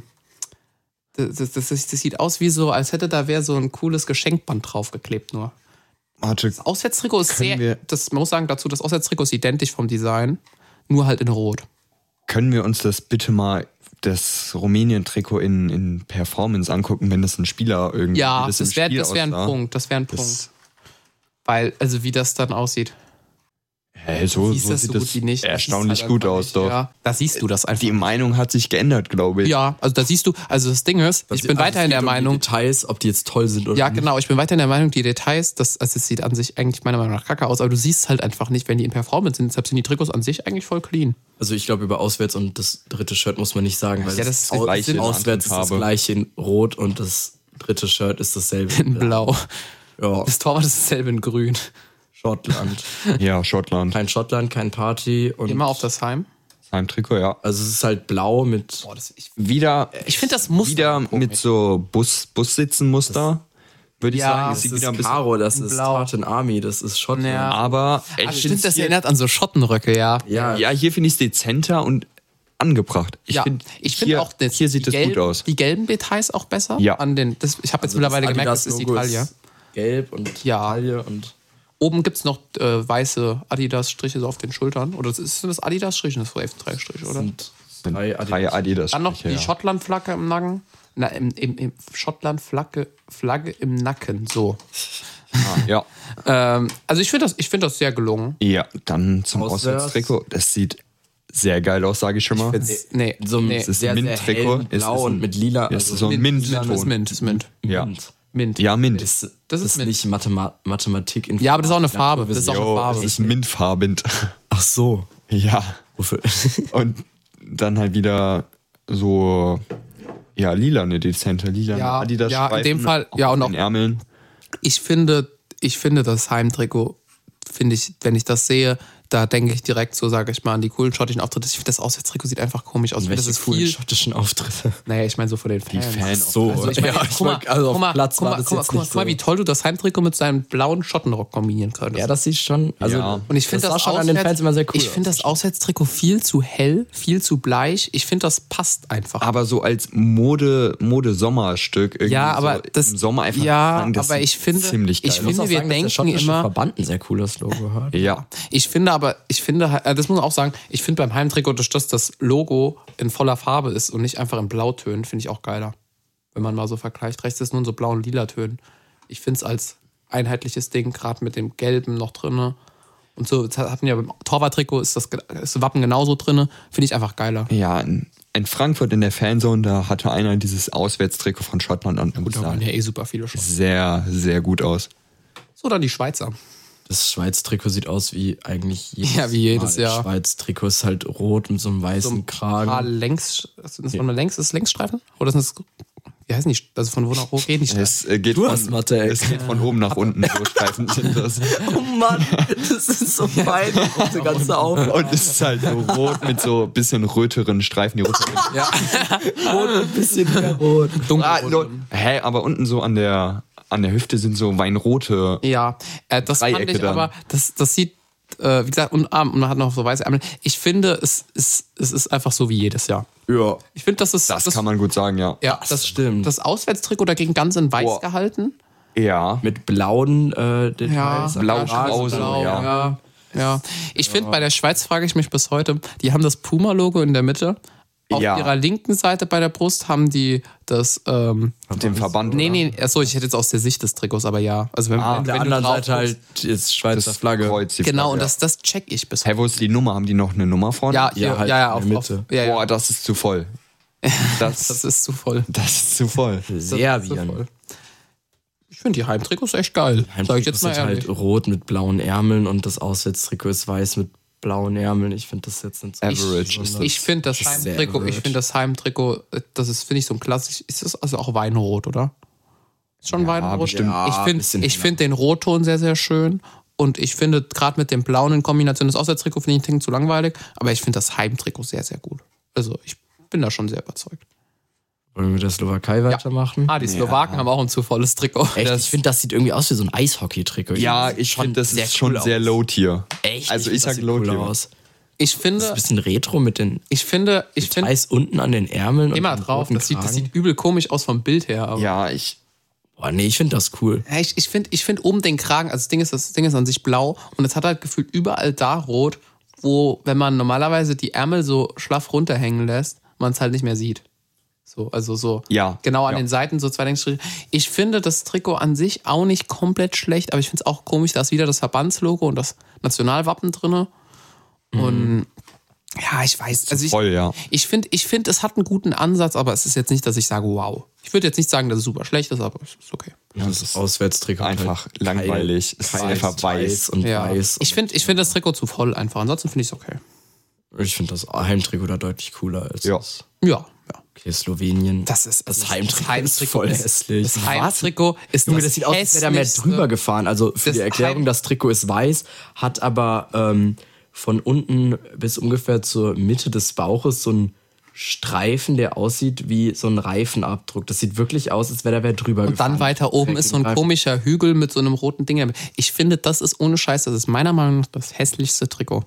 das, das, das, das sieht aus wie so, als hätte da wer so ein cooles Geschenkband draufgeklebt nur. Warte, Das Auswärtstrikot ist Können sehr, wir- das, man muss sagen dazu, das Auswärtstrikot ist identisch vom Design, nur halt in Rot. können wir uns das bitte mal, das Rumänien-Trikot in, in Performance angucken, wenn das ein Spieler irgendwie Ja, wie das im wäre Spiel das wär ein aussah? Punkt, das wäre ein Punkt. Das, Weil, also wie das dann aussieht. hey, so, Siehst so das sieht so das gut wie nicht. Das ist erstaunlich halt gut einfach aus, nicht- doch. Ja, da siehst du das einfach. Die Meinung hat sich geändert, glaube ich. Ja, also da siehst du, also das Ding ist, ich bin Also weiterhin es der geht um die Meinung, Details, ob die jetzt toll sind oder ja, nicht. genau. Ich bin weiterhin der Meinung, die Details, das, also es sieht an sich eigentlich meiner Meinung nach kacke aus, aber du siehst es halt einfach nicht, wenn die in Performance sind. Deshalb sind die Trikots an sich eigentlich voll clean. Also ich glaube, über Auswärts und das dritte Shirt muss man nicht sagen, weil Ja, das das ist Au- das Gleiche in einer Auswärts ist anderen das Farbe. gleiche in Rot und das dritte Shirt ist dasselbe In Blau. Ja, Das Torwart ist dasselbe in Grün. Schottland. Ja, Schottland. Kein Schottland, kein Party und Immer auf das Heim. Sein Trikot, ja. also es ist halt blau mit Boah, das, ich Wieder, ich finde das Muster wieder komisch. mit so Bus, Bussitzenmuster, würde ich Ja, sagen. Es das sieht das wieder ein ist bisschen. Karo, das ist blau. Tartan Army, das ist Schottland. Ja. Aber Ach, ich stimmt, finde das hier, erinnert an so Schottenröcke, ja. Ja, ja, hier finde ich es dezenter und angebracht. Ich ja, finde, ich hier, finde auch, das, hier sieht die es gelben, gut aus. Die gelben Details auch besser. Ja. An den, das, ich habe jetzt Also mittlerweile das gemerkt, das ist die Adidas-Logo Taille. ist gelb und Ja. Taille und Oben gibt es noch äh, weiße Adidas-Striche so auf den Schultern. Oder das ist, sind das Adidas-Striche? Das ist drei Striche, oder? sind Sind drei drei Adidas. Dann noch die ja. Schottland-Flagge im Nacken. Na, im, im, im Schottland-Flagge Flagge im Nacken, so. Ja. Ähm, also ich finde das, ich find das sehr gelungen. ja, dann zum Auswärts. Auswärtstrikot. Das sieht sehr geil aus, sage ich schon mal. find's- Nee, so ein nee. ist sehr, sehr Mint-Trikot. hell, Es blau ist ein- und mit lila. Ja, es ist so ein Mint, Mint-Ton. ist Mint, ist Mint. Ja. Mint. Mint. Ja, Mint. Ist, das, Das ist ist Mint. nicht Mathema Mathematik. Ja, aber das ist auch eine Farbe. Das ist auch eine Jo, Farbe. es ist mintfarbend. Ach so. Ja. Wofür? Und dann halt wieder so, ja, lila, eine dezente lila Ja, Adidas ja, in dem Fall, ja, und in auch- den Ärmeln. Ich finde, ich finde das Heimtrikot, finde ich, wenn ich das sehe, da denke ich direkt so, sage ich mal, an die coolen schottischen Auftritte. Ich finde, das Auswärtstrikot sieht einfach komisch aus. Und Das welche ist coolen viel. schottischen Auftritte? Naja, ich meine so von den Fans. Die Fans. So, Also ich meine, ja, guck mal, also auf guck mal, Platz guck war mal, das guck mal, jetzt guck mal, nicht guck mal, so. wie toll du das Heimtrikot mit seinem blauen Schottenrock kombinieren könntest. Ja, das sieht schon, also Ja. Und ich finde das das, sah schon an den Auswärts- Fans immer sehr cool Ich finde das Auswärtstrikot viel zu hell, viel zu bleich. Ich finde, das passt einfach. Aber so als Mode, Mode-Sommerstück irgendwie ja, aber so das im Sommer einfach ja, tragen, das aber ich sieht finde, ziemlich geil ich aus. finde, auch wir sagen, dass der denken schottische immer, Verband ein sehr cooles Logo hat. Ja, ich finde aber, ich finde, äh, das muss man auch sagen, ich finde beim Heimtrikot, dass das das Logo in voller Farbe ist und nicht einfach in Blautönen, finde ich auch geiler. Wenn man mal so vergleicht, rechts ist nur in so blauen Lila-Tönen. Ich finde es als einheitliches Ding, gerade mit dem Gelben noch drin. Und so, das hatten ja beim Torwarttrikot ist das, ist das Wappen genauso drin. Finde ich einfach geiler. ja, in, in Frankfurt in der Fanzone, da hatte einer dieses Auswärtstrikot von Schottland an. Gut, da waren ja eh super viele schon. Sehr, sehr gut aus. So, dann die Schweizer. Das Schweiz-Trikot sieht aus wie eigentlich jedes Ja, wie jedes Mal. Jahr. Schweiz-Trikot ist halt rot mit so einem weißen So ein Kragen. paar längs, ist das von längs, ist das Längsstreifen? Oder ist das, wie heißen die, also von wo nach wo gehen die Streifen? Es äh, geht, Du von, hast Mathe, ey. es geht von oben nach unten, so Streifen sind das. Oh Mann, das ist so fein, diese ganze Aufgabe. Und es ist halt so rot mit so bisschen röteren Streifen, die runtergehen. Ja, Rot, ein bisschen mehr rot. Ah, dunkelrot. Leute, hä, aber unten so an der, an der Hüfte sind so weinrote. Ja, äh, das fand Dreiecke ich dann. aber, das, das sieht, äh, wie gesagt, und, ah, und man hat noch so weiße Ärmel. Ich finde, es ist, es ist einfach so wie jedes Jahr. Ja, Ich finde, das ist. Das, kann man gut sagen, ja. Ja, das das stimmt. Das Auswärtstrikot dagegen ganz in weiß Boah. gehalten. Ja. mit blauen äh, Details. Ja, Blau, ja, Blau, so, blau, ja. ja. Ja, ich finde, bei der Schweiz frage ich mich bis heute, die haben das Puma-Logo in der Mitte. Auf Ja. ihrer linken Seite bei der Brust haben die das. Ähm, Mit dem Verband. nee, oder? nee, achso, ich hätte jetzt aus der Sicht des Trikots, aber ja. Also wenn, Ah, wenn, Auf der wenn du anderen drauf Seite halt ist Schweizer Das Flagge. Kreuz, die Genau, Flagge, und ja. das, das check ich bis heute. Hä, wo ist die Nummer? Haben die noch eine Nummer vorne? Ja, hier, Ja, ja, halt ja, in auf, der auf, Mitte. ja, ja. Boah, das ist zu voll. Das, Das ist zu voll. das ist zu voll. Sehr Das ist zu wie voll. Ich finde die Heimtrikots echt geil. Sag ich jetzt mal ist ehrlich. halt rot mit blauen Ärmeln und das Auswärtstrikot ist weiß mit blauen Ärmeln. Ich finde das jetzt nicht so Average ist das. Ich finde das Das ist sehr Heimtrikot, ich average. finde das Heimtrikot, das ist, finde ich, so ein klassisch. Ist das also auch Weinrot, oder? Ist schon Weinrot? bestimmt. Ja, Ich finde bisschen ich heller. find den Rotton sehr, sehr schön. Und ich finde gerade mit dem Blauen in Kombination das Auswärtstrikot finde ich einen Ticken zu langweilig. Aber ich finde das Heimtrikot sehr, sehr gut. Also ich bin da schon sehr überzeugt. Wollen wir mit der Slowakei weitermachen? Ah, die Slowaken haben auch ein zu volles Trikot. Echt? das- Ich finde, das sieht irgendwie aus wie so ein Eishockey-Trikot. Ja, Das ich sieht finde, das sehr ist schon cool sehr aus. low tier. Echt? Also find, ich das sag sieht low cool tier. aus. Ich Das ist finde, ein bisschen retro mit den ich finde, ich finde, Eis unten an den Ärmeln. geh mal und dem drauf, roten das sieht, das Kragen. sieht übel komisch aus vom Bild her. Aber Ja, ich. Boah, nee, ich finde das cool. Ja, ich ich finde ich find oben den Kragen, also das Ding, ist, das Ding ist an sich blau und es hat halt gefühlt überall da rot, wo, wenn man normalerweise die Ärmel so schlaff runterhängen lässt, man es halt nicht mehr sieht. So, also so Ja, genau an ja. den Seiten so zwei Längsstriche. Ich finde das Trikot an sich auch nicht komplett schlecht, aber ich finde es auch komisch, da ist wieder das Verbandslogo und das Nationalwappen drin. Und ja, ich weiß. Also ich, Voll, ja. ich finde, ich find, es hat einen guten Ansatz, aber es ist jetzt nicht, dass ich sage, wow. Ich würde jetzt nicht sagen, dass es super schlecht ist, aber es ist okay. Das Auswärtstrikot einfach halt langweilig. keil- Es ist einfach weiß. und Ja. weiß. Ich finde ich find das Trikot zu voll einfach. Ansonsten finde ich es okay. Ich finde das Heimtrikot da deutlich cooler als Ja. das. Ja, ja. Okay, Slowenien. Das ist das das Heimtrikot, Heimtrikot ist voll ist- hässlich. Das Heimtrikot ist Junge, das das sieht aus, als wäre da mehr hässlichste- drüber gefahren. Also für Das die Erklärung, Heim- das Trikot ist weiß, hat aber ähm, von unten bis ungefähr zur Mitte des Bauches so einen Streifen, der aussieht wie so ein Reifenabdruck. Das sieht wirklich aus, als wäre da wer drüber Und gefahren. dann weiter oben Direkt ist so ein den Reifen. komischer Hügel mit so einem roten Ding. Ich finde, das ist ohne Scheiß, das ist meiner Meinung nach das hässlichste Trikot.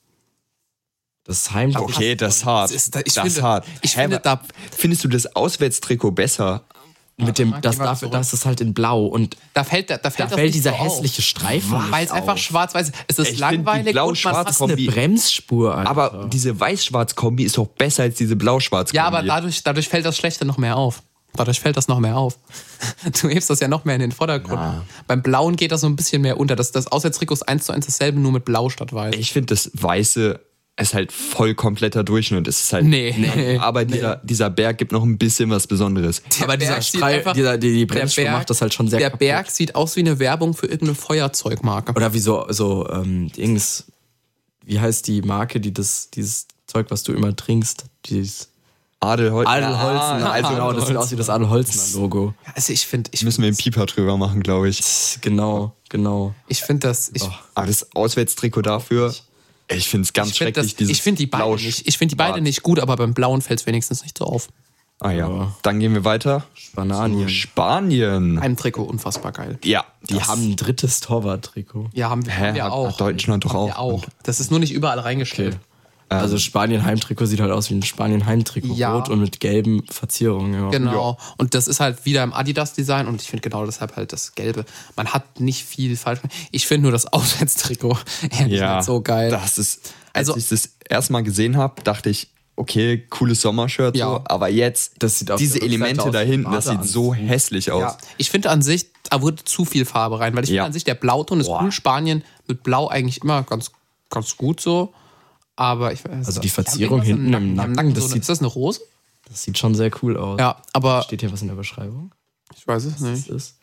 Das Heimtrikot. Okay, das ist hart. Das ist- ich das finde- ist hart. ich Hä, finde, aber da- findest du das Auswärtstrikot besser? Mit dem, Marc, das, geh mal dafür, zurück. das ist halt in Blau und Da fällt, da, da da fällt, das fällt nicht dieser so auf. hässliche Streifen. Weil nicht es einfach auf. schwarz-weiß ist. Es ist Ich find die langweilig und man blau-schwarze hat Das ist eine Kombi. Bremsspur, Alter. Aber diese weiß-schwarz-Kombi ist doch besser als diese blau-schwarz-Kombi. Ja, aber dadurch, dadurch fällt das Schlechte noch mehr auf. Dadurch fällt das noch mehr auf. Du hebst das ja noch mehr in den Vordergrund. Ja. Beim Blauen geht das so ein bisschen mehr unter. Das, das Auswärtstrikot ist eins zu eins dasselbe, nur mit Blau statt Weiß. Ich finde, das Weiße ist halt voll kompletter Durchschnitt. Es ist halt, Nee. Nee. Aber dieser, dieser Berg gibt noch ein bisschen was Besonderes. Der aber dieser Berg sieht Streif, einfach- dieser, die, die der Bremsspur Berg- macht das halt schon sehr Der kaputt. Berg sieht aus wie eine Werbung für irgendeine Feuerzeugmarke. Oder wie so, so ähm, Dings, wie heißt die Marke, die das, dieses Zeug, was du immer trinkst, dieses Adelholz. Adelholzner, Ja, also genau, das sieht aus wie das Adelholzner-Logo. Also ich finde, ich müssen wir einen Pieper drüber machen, glaube ich. Genau. genau. Ich finde das. Ich, Aber das Auswärtstrikot dafür, ich finde es ganz ich find schrecklich. das, dieses ich finde die beide Blau- nicht. Ich finde die beide Schwarz. nicht gut, aber beim Blauen fällt es wenigstens nicht so auf. Ah ja. Ja. Dann gehen wir weiter. Spanien. Spanien. Ein Trikot, unfassbar geil. Ja, Die das- haben ein drittes Torwarttrikot. Ja, haben wir, Hä, haben wir hat- auch. hat Deutschland doch Haben wir auch. auch. Das ist nur nicht überall reingestellt. Also Spanien-Heimtrikot sieht halt aus wie ein Spanien-Heimtrikot. Ja. Rot und mit gelben Verzierungen. Ja. Genau. Und das ist halt wieder im Adidas-Design und ich finde genau deshalb halt das Gelbe. Man hat nicht viel falsch. Ich finde nur das Auswärtstrikot ehrlich ja, nicht so geil. Das ist, als Also- ich das erstmal gesehen habe, dachte ich, okay, cooles Sommershirt, Ja. so, aber jetzt, Das sieht auf diese der Rückseite Elemente aus da wie hinten, das sieht Badeanzug. so hässlich aus. Ja. Ich finde an sich, da wurde zu viel Farbe rein, weil ich Ja. finde an sich, der Blauton ist Boah. cool. Spanien mit Blau eigentlich immer ganz, ganz gut so. Aber ich weiß Also die die haben Verzierung irgendwas hinten im die haben Nacken, das so eine, sieht- ist das eine Rose? Das sieht schon sehr cool aus. Ja, aber Steht hier was in der Beschreibung? ich weiß es nicht. Das ist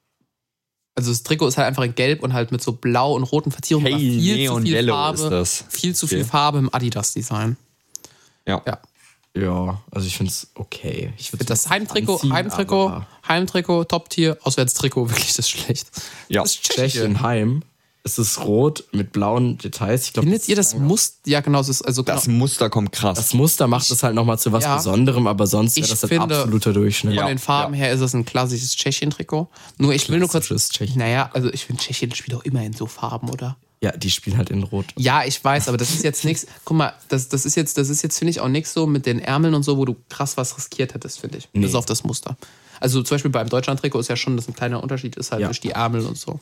Also das Trikot ist halt einfach in Gelb und halt mit so blau und roten Verzierungen. Hey, aber viel Neon zu viel Yellow Farbe, ist das. Viel zu Okay. viel Farbe im Adidas-Design. Ja. Ja. Ja, also ich finde es okay. Ich würd's Das nicht Heimtrikot, anziehen, Heimtrikot, aber Heimtrikot, Top-Tier, Auswärtstrikot, wirklich das ist schlecht. Ja. Das ist Tschechien Heim. Es ist rot mit blauen Details. Ich glaub, Findet ihr das Muster? Ja, genau, es ist also Das genau, Muster kommt krass. Das Muster macht es halt nochmal zu was Ja. Besonderem, aber sonst wäre Ich das ein finde, absoluter Durchschnitt. von Ja, den Farben her ist es ein klassisches Tschechien-Trikot. Nur ich will nur kurz. Klassisches Tschechien. Naja, also ich finde, Tschechien spielt auch immer in so Farben, oder? Ja, die spielen halt in Rot. Ja, ich weiß, aber das ist jetzt nichts. Guck mal, das, das ist jetzt, das ist jetzt, finde ich, auch nichts so mit den Ärmeln und so, wo du krass was riskiert hättest, finde ich. Nee. Bis auf das Muster. Also zum Beispiel beim Deutschland-Trikot ist ja schon, dass ein kleiner Unterschied ist halt Ja. durch die Ärmel und so.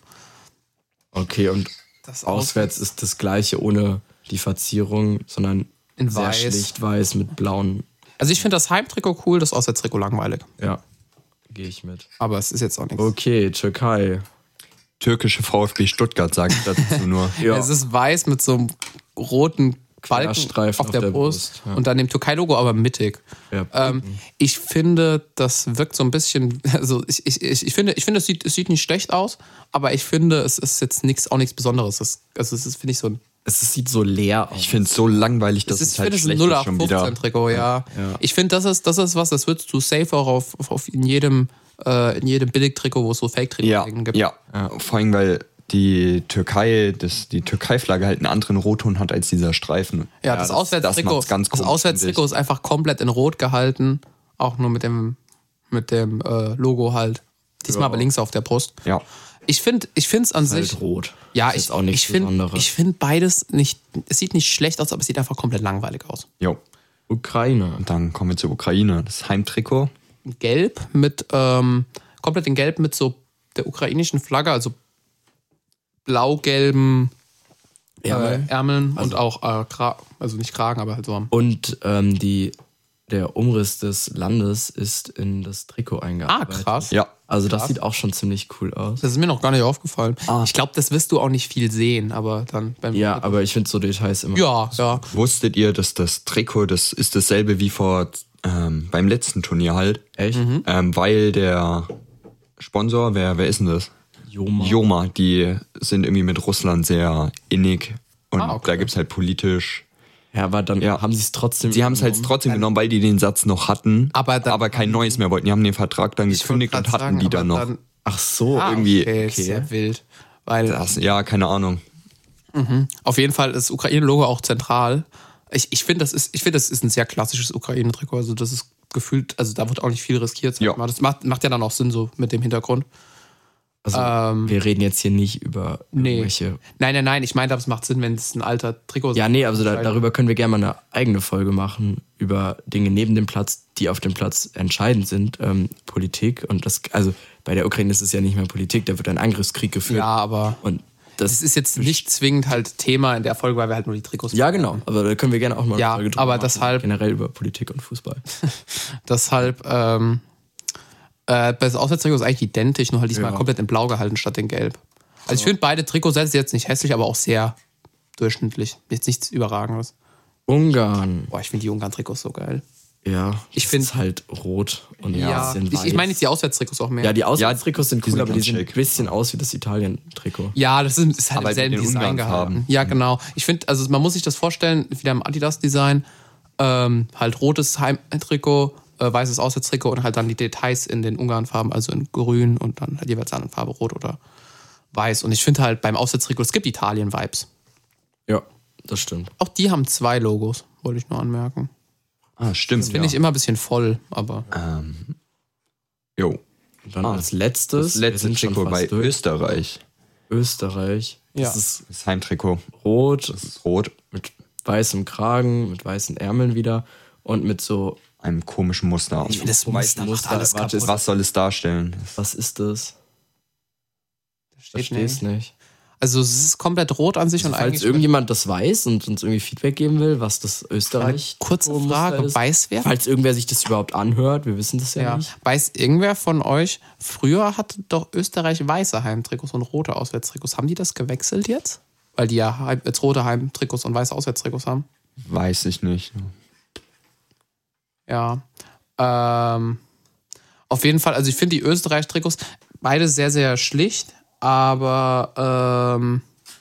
Okay, und Das auswärts ist das gleiche ohne die Verzierung, sondern In sehr weiß. schlicht weiß mit blauen. Also ich finde das Heimtrikot cool, das Auswärtstrikot langweilig. Ja, gehe ich mit. Aber es ist jetzt auch nichts. Okay, Türkei. Türkische VfB Stuttgart, sage ich dazu nur. Ja. Es ist weiß mit so einem roten Balken Querstreifen auf der, auf der Brust, Brust, ja. und dann dem Türkei-Logo aber mittig. Ja, Ähm, ich finde, das wirkt so ein bisschen, also ich, ich, ich, ich finde, ich finde es, sieht, es sieht nicht schlecht aus, aber ich finde, es ist jetzt nichts, auch nichts Besonderes. Es, also es ist, finde ich, so ein, es sieht so leer aus. Ich finde es so langweilig, dass es es, ist, ich halt finde, es ist schlecht ein ist null acht schon wieder. fünfzehn Trikot, ja. Ja. Ich finde, das ist, das ist was, das würdest du safe auch auf, auf, auf in jedem, äh, in jedem Billigtrikot, wo es so Fake-Trikot Ja, gibt. ja, vor allem, weil die Türkei, das, die Türkei-Flagge halt einen anderen Rotton hat als dieser Streifen. Ja, das, das Auswärtstrikot, macht's ganz das komisch, Auswärtstrikot ist einfach komplett in Rot gehalten. Auch nur mit dem, mit dem äh, Logo halt. Diesmal Ja. aber links auf der Brust. Ja. Ich finde es an Ist sich. halt rot. Ja, Ist ich, jetzt auch nichts ich finde Besonderes. ich find beides nicht. Es sieht nicht schlecht aus, aber es sieht einfach komplett langweilig aus. Jo. Ukraine. Und dann kommen wir zur Ukraine. Das Heimtrikot. Gelb mit, ähm, komplett in Gelb mit so der ukrainischen Flagge, also blau-gelben äh, Ärmel. Ärmeln und Also- auch, äh, Kra also nicht Kragen, aber halt so am. Und ähm, die, der Umriss des Landes ist in das Trikot Ah, eingearbeitet. krass. Ja. Also das Krass. sieht auch schon ziemlich cool aus. Das ist mir noch gar nicht aufgefallen. Ah. Ich glaube, das wirst du auch nicht viel sehen, aber dann beim. Ja, aber ich finde so Details immer. Ja, ja. Wusstet ihr, dass das Trikot, das ist dasselbe wie vor ähm, beim letzten Turnier halt? Echt? Ähm, weil der Sponsor, wer, wer ist denn das? Joma. Joma, die sind irgendwie mit Russland sehr innig. Und Ah, okay. da gibt es halt politisch. Ja, aber dann Ja. haben sie es trotzdem. Sie haben es halt genommen. trotzdem genommen, weil die den Satz noch hatten, Aber dann- kein neues mehr wollten. Die haben den Vertrag dann Ich gekündigt wollte und grad hatten sagen, die aber dann noch. dann- Ach so, Ah, irgendwie. okay, Okay. ist ja wild. Weil Das, ja, keine Ahnung. auf jeden Fall ist das Ukraine-Logo auch zentral. Ich, ich finde, das, ist, ich find, das ist ein sehr klassisches Ukraine-Trikot. Also, das ist gefühlt, also da wird auch nicht viel riskiert. sag Ja. ich mal. Das macht, macht ja dann auch Sinn so mit dem Hintergrund. Also, Ähm, wir reden jetzt hier nicht über Nee. irgendwelche. Nein, nein, nein, ich meine, es macht Sinn, wenn es ein alter Trikot ist. Ja, nee, also da, darüber können wir gerne mal eine eigene Folge machen, über Dinge neben dem Platz, die auf dem Platz entscheidend sind. Ähm, Politik und das, also bei der Ukraine ist es ja nicht mehr Politik, da wird ein Angriffskrieg geführt. Ja, aber Und das es ist jetzt nicht zwingend halt Thema in der Folge, weil wir halt nur die Trikots Ja, genau. Aber da können wir gerne auch mal Ja, eine Folge drüber aber machen, deshalb- generell über Politik und Fußball. Deshalb, ähm, äh, das Auswärtstrikot ist eigentlich identisch, nur halt diesmal Ja. komplett in Blau gehalten statt in Gelb. Also ich finde beide Trikotsätze jetzt nicht hässlich, aber auch sehr durchschnittlich. Jetzt nichts Überragendes. Ungarn. Boah, ich finde die Ungarn-Trikots so geil. Ja, Ich es find- ist halt rot und Ja, ein bisschen ich, ich weiß. meine jetzt die Auswärtstrikots auch mehr. Ja, die Auswärtstrikots sind die cool, sind aber die ganz sehen ein schick. bisschen aus wie das Italien-Trikot. Ja, das ist, ist halt Aber im selben mit den Design Ungarn-Farben. gehalten. Ja, genau. Ich finde, also man muss sich das vorstellen, wieder im Adidas-Design, ähm, halt rotes Heimtrikot, äh, weißes Auswärtstrikot und halt dann die Details in den Ungarn-Farben, also in grün und dann halt jeweils eine Farbe rot oder weiß. Und ich finde halt beim Auswärtstrikot, es gibt Italien-Vibes. Ja, das stimmt. Auch die haben zwei Logos, wollte ich nur anmerken. Ah, stimmt. Das finde ja. ich immer ein bisschen voll, aber. Ähm, jo. Und dann Ah, als letztes, Das letzte wir sind schon Trikot bei fast durch. Österreich. Österreich. Ja. Das ist Das Heimtrikot. rot, Das ist rot. mit weißem Kragen, mit weißen Ärmeln wieder und mit so, Einem komischen Muster. Ich finde, das Weißen Muster macht alles Warte, kaputt. was soll es darstellen? was ist das? Steht Versteh's nicht. Also es ist komplett rot an sich und Falls eigentlich. irgendjemand das weiß und uns irgendwie Feedback geben will, was das Österreich Kurze Muster Frage, ist. weiß wer? Falls irgendwer sich das überhaupt anhört, wir wissen das ja, Ja. nicht. Weiß irgendwer von euch, früher hatte doch Österreich weiße Heimtrikots und rote Auswärtstrikots. Haben die das gewechselt jetzt? Weil die ja Heim- jetzt rote Heimtrikots und weiße Auswärtstrikots haben. Weiß ich nicht. Ja. Ähm, auf jeden Fall, also ich finde die Österreich-Trikots beide sehr, sehr schlicht, aber ähm,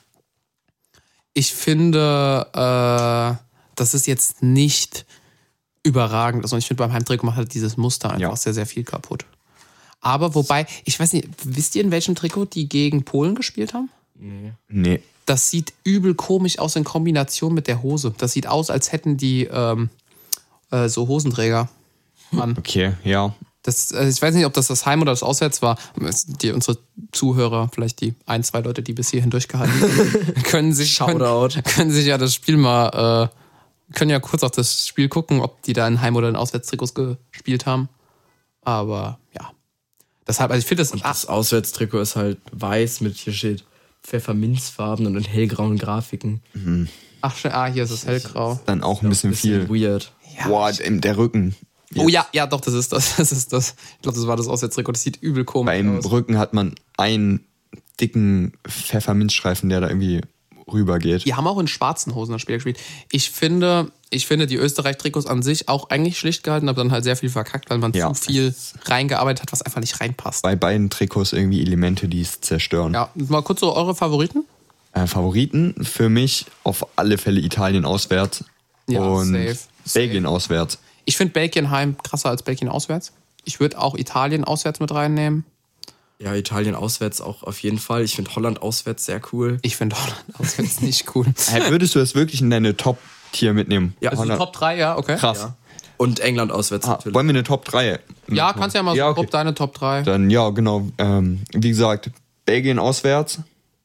ich finde, äh, das ist jetzt nicht überragend. Also ich finde, beim Heimtrikot macht halt dieses Muster einfach Ja. sehr, sehr viel kaputt. Aber wobei, ich weiß nicht, wisst ihr, in welchem Trikot die gegen Polen gespielt haben? Nee. Das sieht übel komisch aus in Kombination mit der Hose. Das sieht aus, als hätten die ähm, äh, so Hosenträger an. Okay, ja. Das, also ich weiß nicht, ob das das Heim- oder das Auswärts war. Die, unsere Zuhörer, vielleicht die ein, zwei Leute, die bis hierhin durchgehalten haben, können sich, können, Shoutout. können sich ja das Spiel mal, äh, können ja kurz auf das Spiel gucken, ob die da in Heim- oder in Auswärtstrikots gespielt haben. Aber ja. Deshalb, also ich finde das, Und das Auswärtstrikot ist halt weiß mit, hier steht Pfefferminzfarben und in hellgrauen Grafiken. ach, schön, ah, hier ist es hellgrau. Dann auch ein bisschen viel. weird. Boah, im- der Rücken. Oh ja, ja, doch, das ist das. Das ist das. Ich glaube, das war das Auswärtstrikot. Das sieht übel komisch Beim aus. Rücken hat man einen dicken Pfefferminzstreifen, der da irgendwie rübergeht. Die haben auch in schwarzen Hosen das Spiel gespielt. Ich finde, ich finde die Österreich-Trikots an sich auch eigentlich schlicht gehalten, aber dann halt sehr viel verkackt, weil man Ja. zu viel reingearbeitet hat, was einfach nicht reinpasst. Bei beiden Trikots irgendwie Elemente, die es zerstören. Ja, mal kurz so eure Favoriten. Äh, Favoriten für mich auf alle Fälle Italien auswärts Ja, und safe. Belgien auswärts. Ich finde Belgien heim krasser als Belgien auswärts. Ich würde auch Italien auswärts mit reinnehmen. Ja, Italien auswärts auch auf jeden Fall. Ich finde Holland auswärts sehr cool. Ich finde Holland auswärts nicht cool. Hey, würdest du das wirklich in deine Top-Tier mitnehmen? Ja, Also Holland- Top drei, ja, okay. Krass. Ja. Und England auswärts Ah, natürlich. wollen wir eine Top drei? Ja, kannst ja mal so Ja, okay. grob deine Top drei. Dann ja, genau. Ähm, wie gesagt, Belgien auswärts,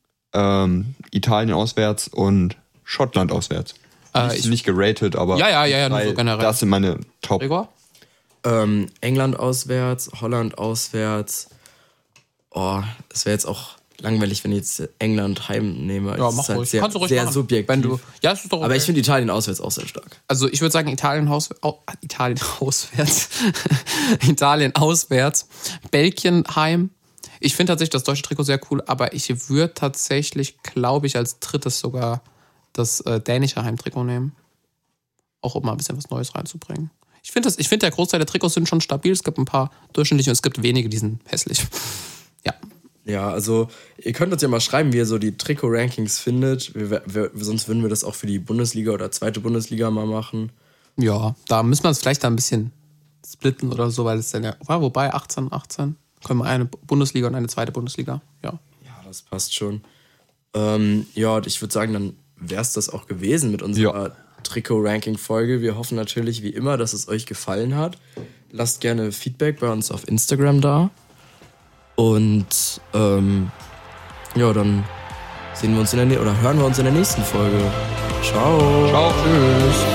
ähm, Italien auswärts und Schottland auswärts. Äh, nicht, ich- nicht geratet, aber Ja, ja, ja, ja, nur weil so generell. das sind meine Top. Gregor? Ähm, England auswärts, Holland auswärts. Oh, es wäre jetzt auch langweilig, wenn ich jetzt England heimnehme. Ja, Es mach ist halt ruhig. sehr, Kannst du ruhig sehr machen. subjektiv. Wenn du, ja, ist doch okay. Aber ich finde Italien auswärts auch sehr stark. Also ich würde sagen, Italien, Haus, au, Italien auswärts. Italien auswärts. Belgien heim. Ich finde tatsächlich das deutsche Trikot sehr cool, aber ich würde tatsächlich, glaube ich, als drittes sogar das äh, dänische Heimtrikot nehmen. Auch um mal ein bisschen was Neues reinzubringen. Ich finde, ich find, der Großteil der Trikots sind schon stabil. Es gibt ein paar durchschnittliche und es gibt wenige, die sind hässlich. Ja. Ja, also ihr könnt uns ja mal schreiben, wie ihr so die Trikot-Rankings findet. Wir, wir, sonst würden wir das auch für die Bundesliga oder zweite Bundesliga mal machen. Ja, da müssen wir es vielleicht da ein bisschen splitten oder so, weil es dann ja, war, wobei achtzehn, achtzehn, können wir eine Bundesliga und eine zweite Bundesliga, ja. Ja, das passt schon. Ähm, ja, und ich würde sagen, dann wäre es das auch gewesen mit unserer Ja. Trikot-Ranking-Folge. Wir hoffen natürlich wie immer, dass es euch gefallen hat. Lasst gerne Feedback bei uns auf Instagram da. Und ähm, ja, dann sehen wir uns in der, oder hören wir uns in der nächsten Folge. Ciao. Ciao. Tschüss.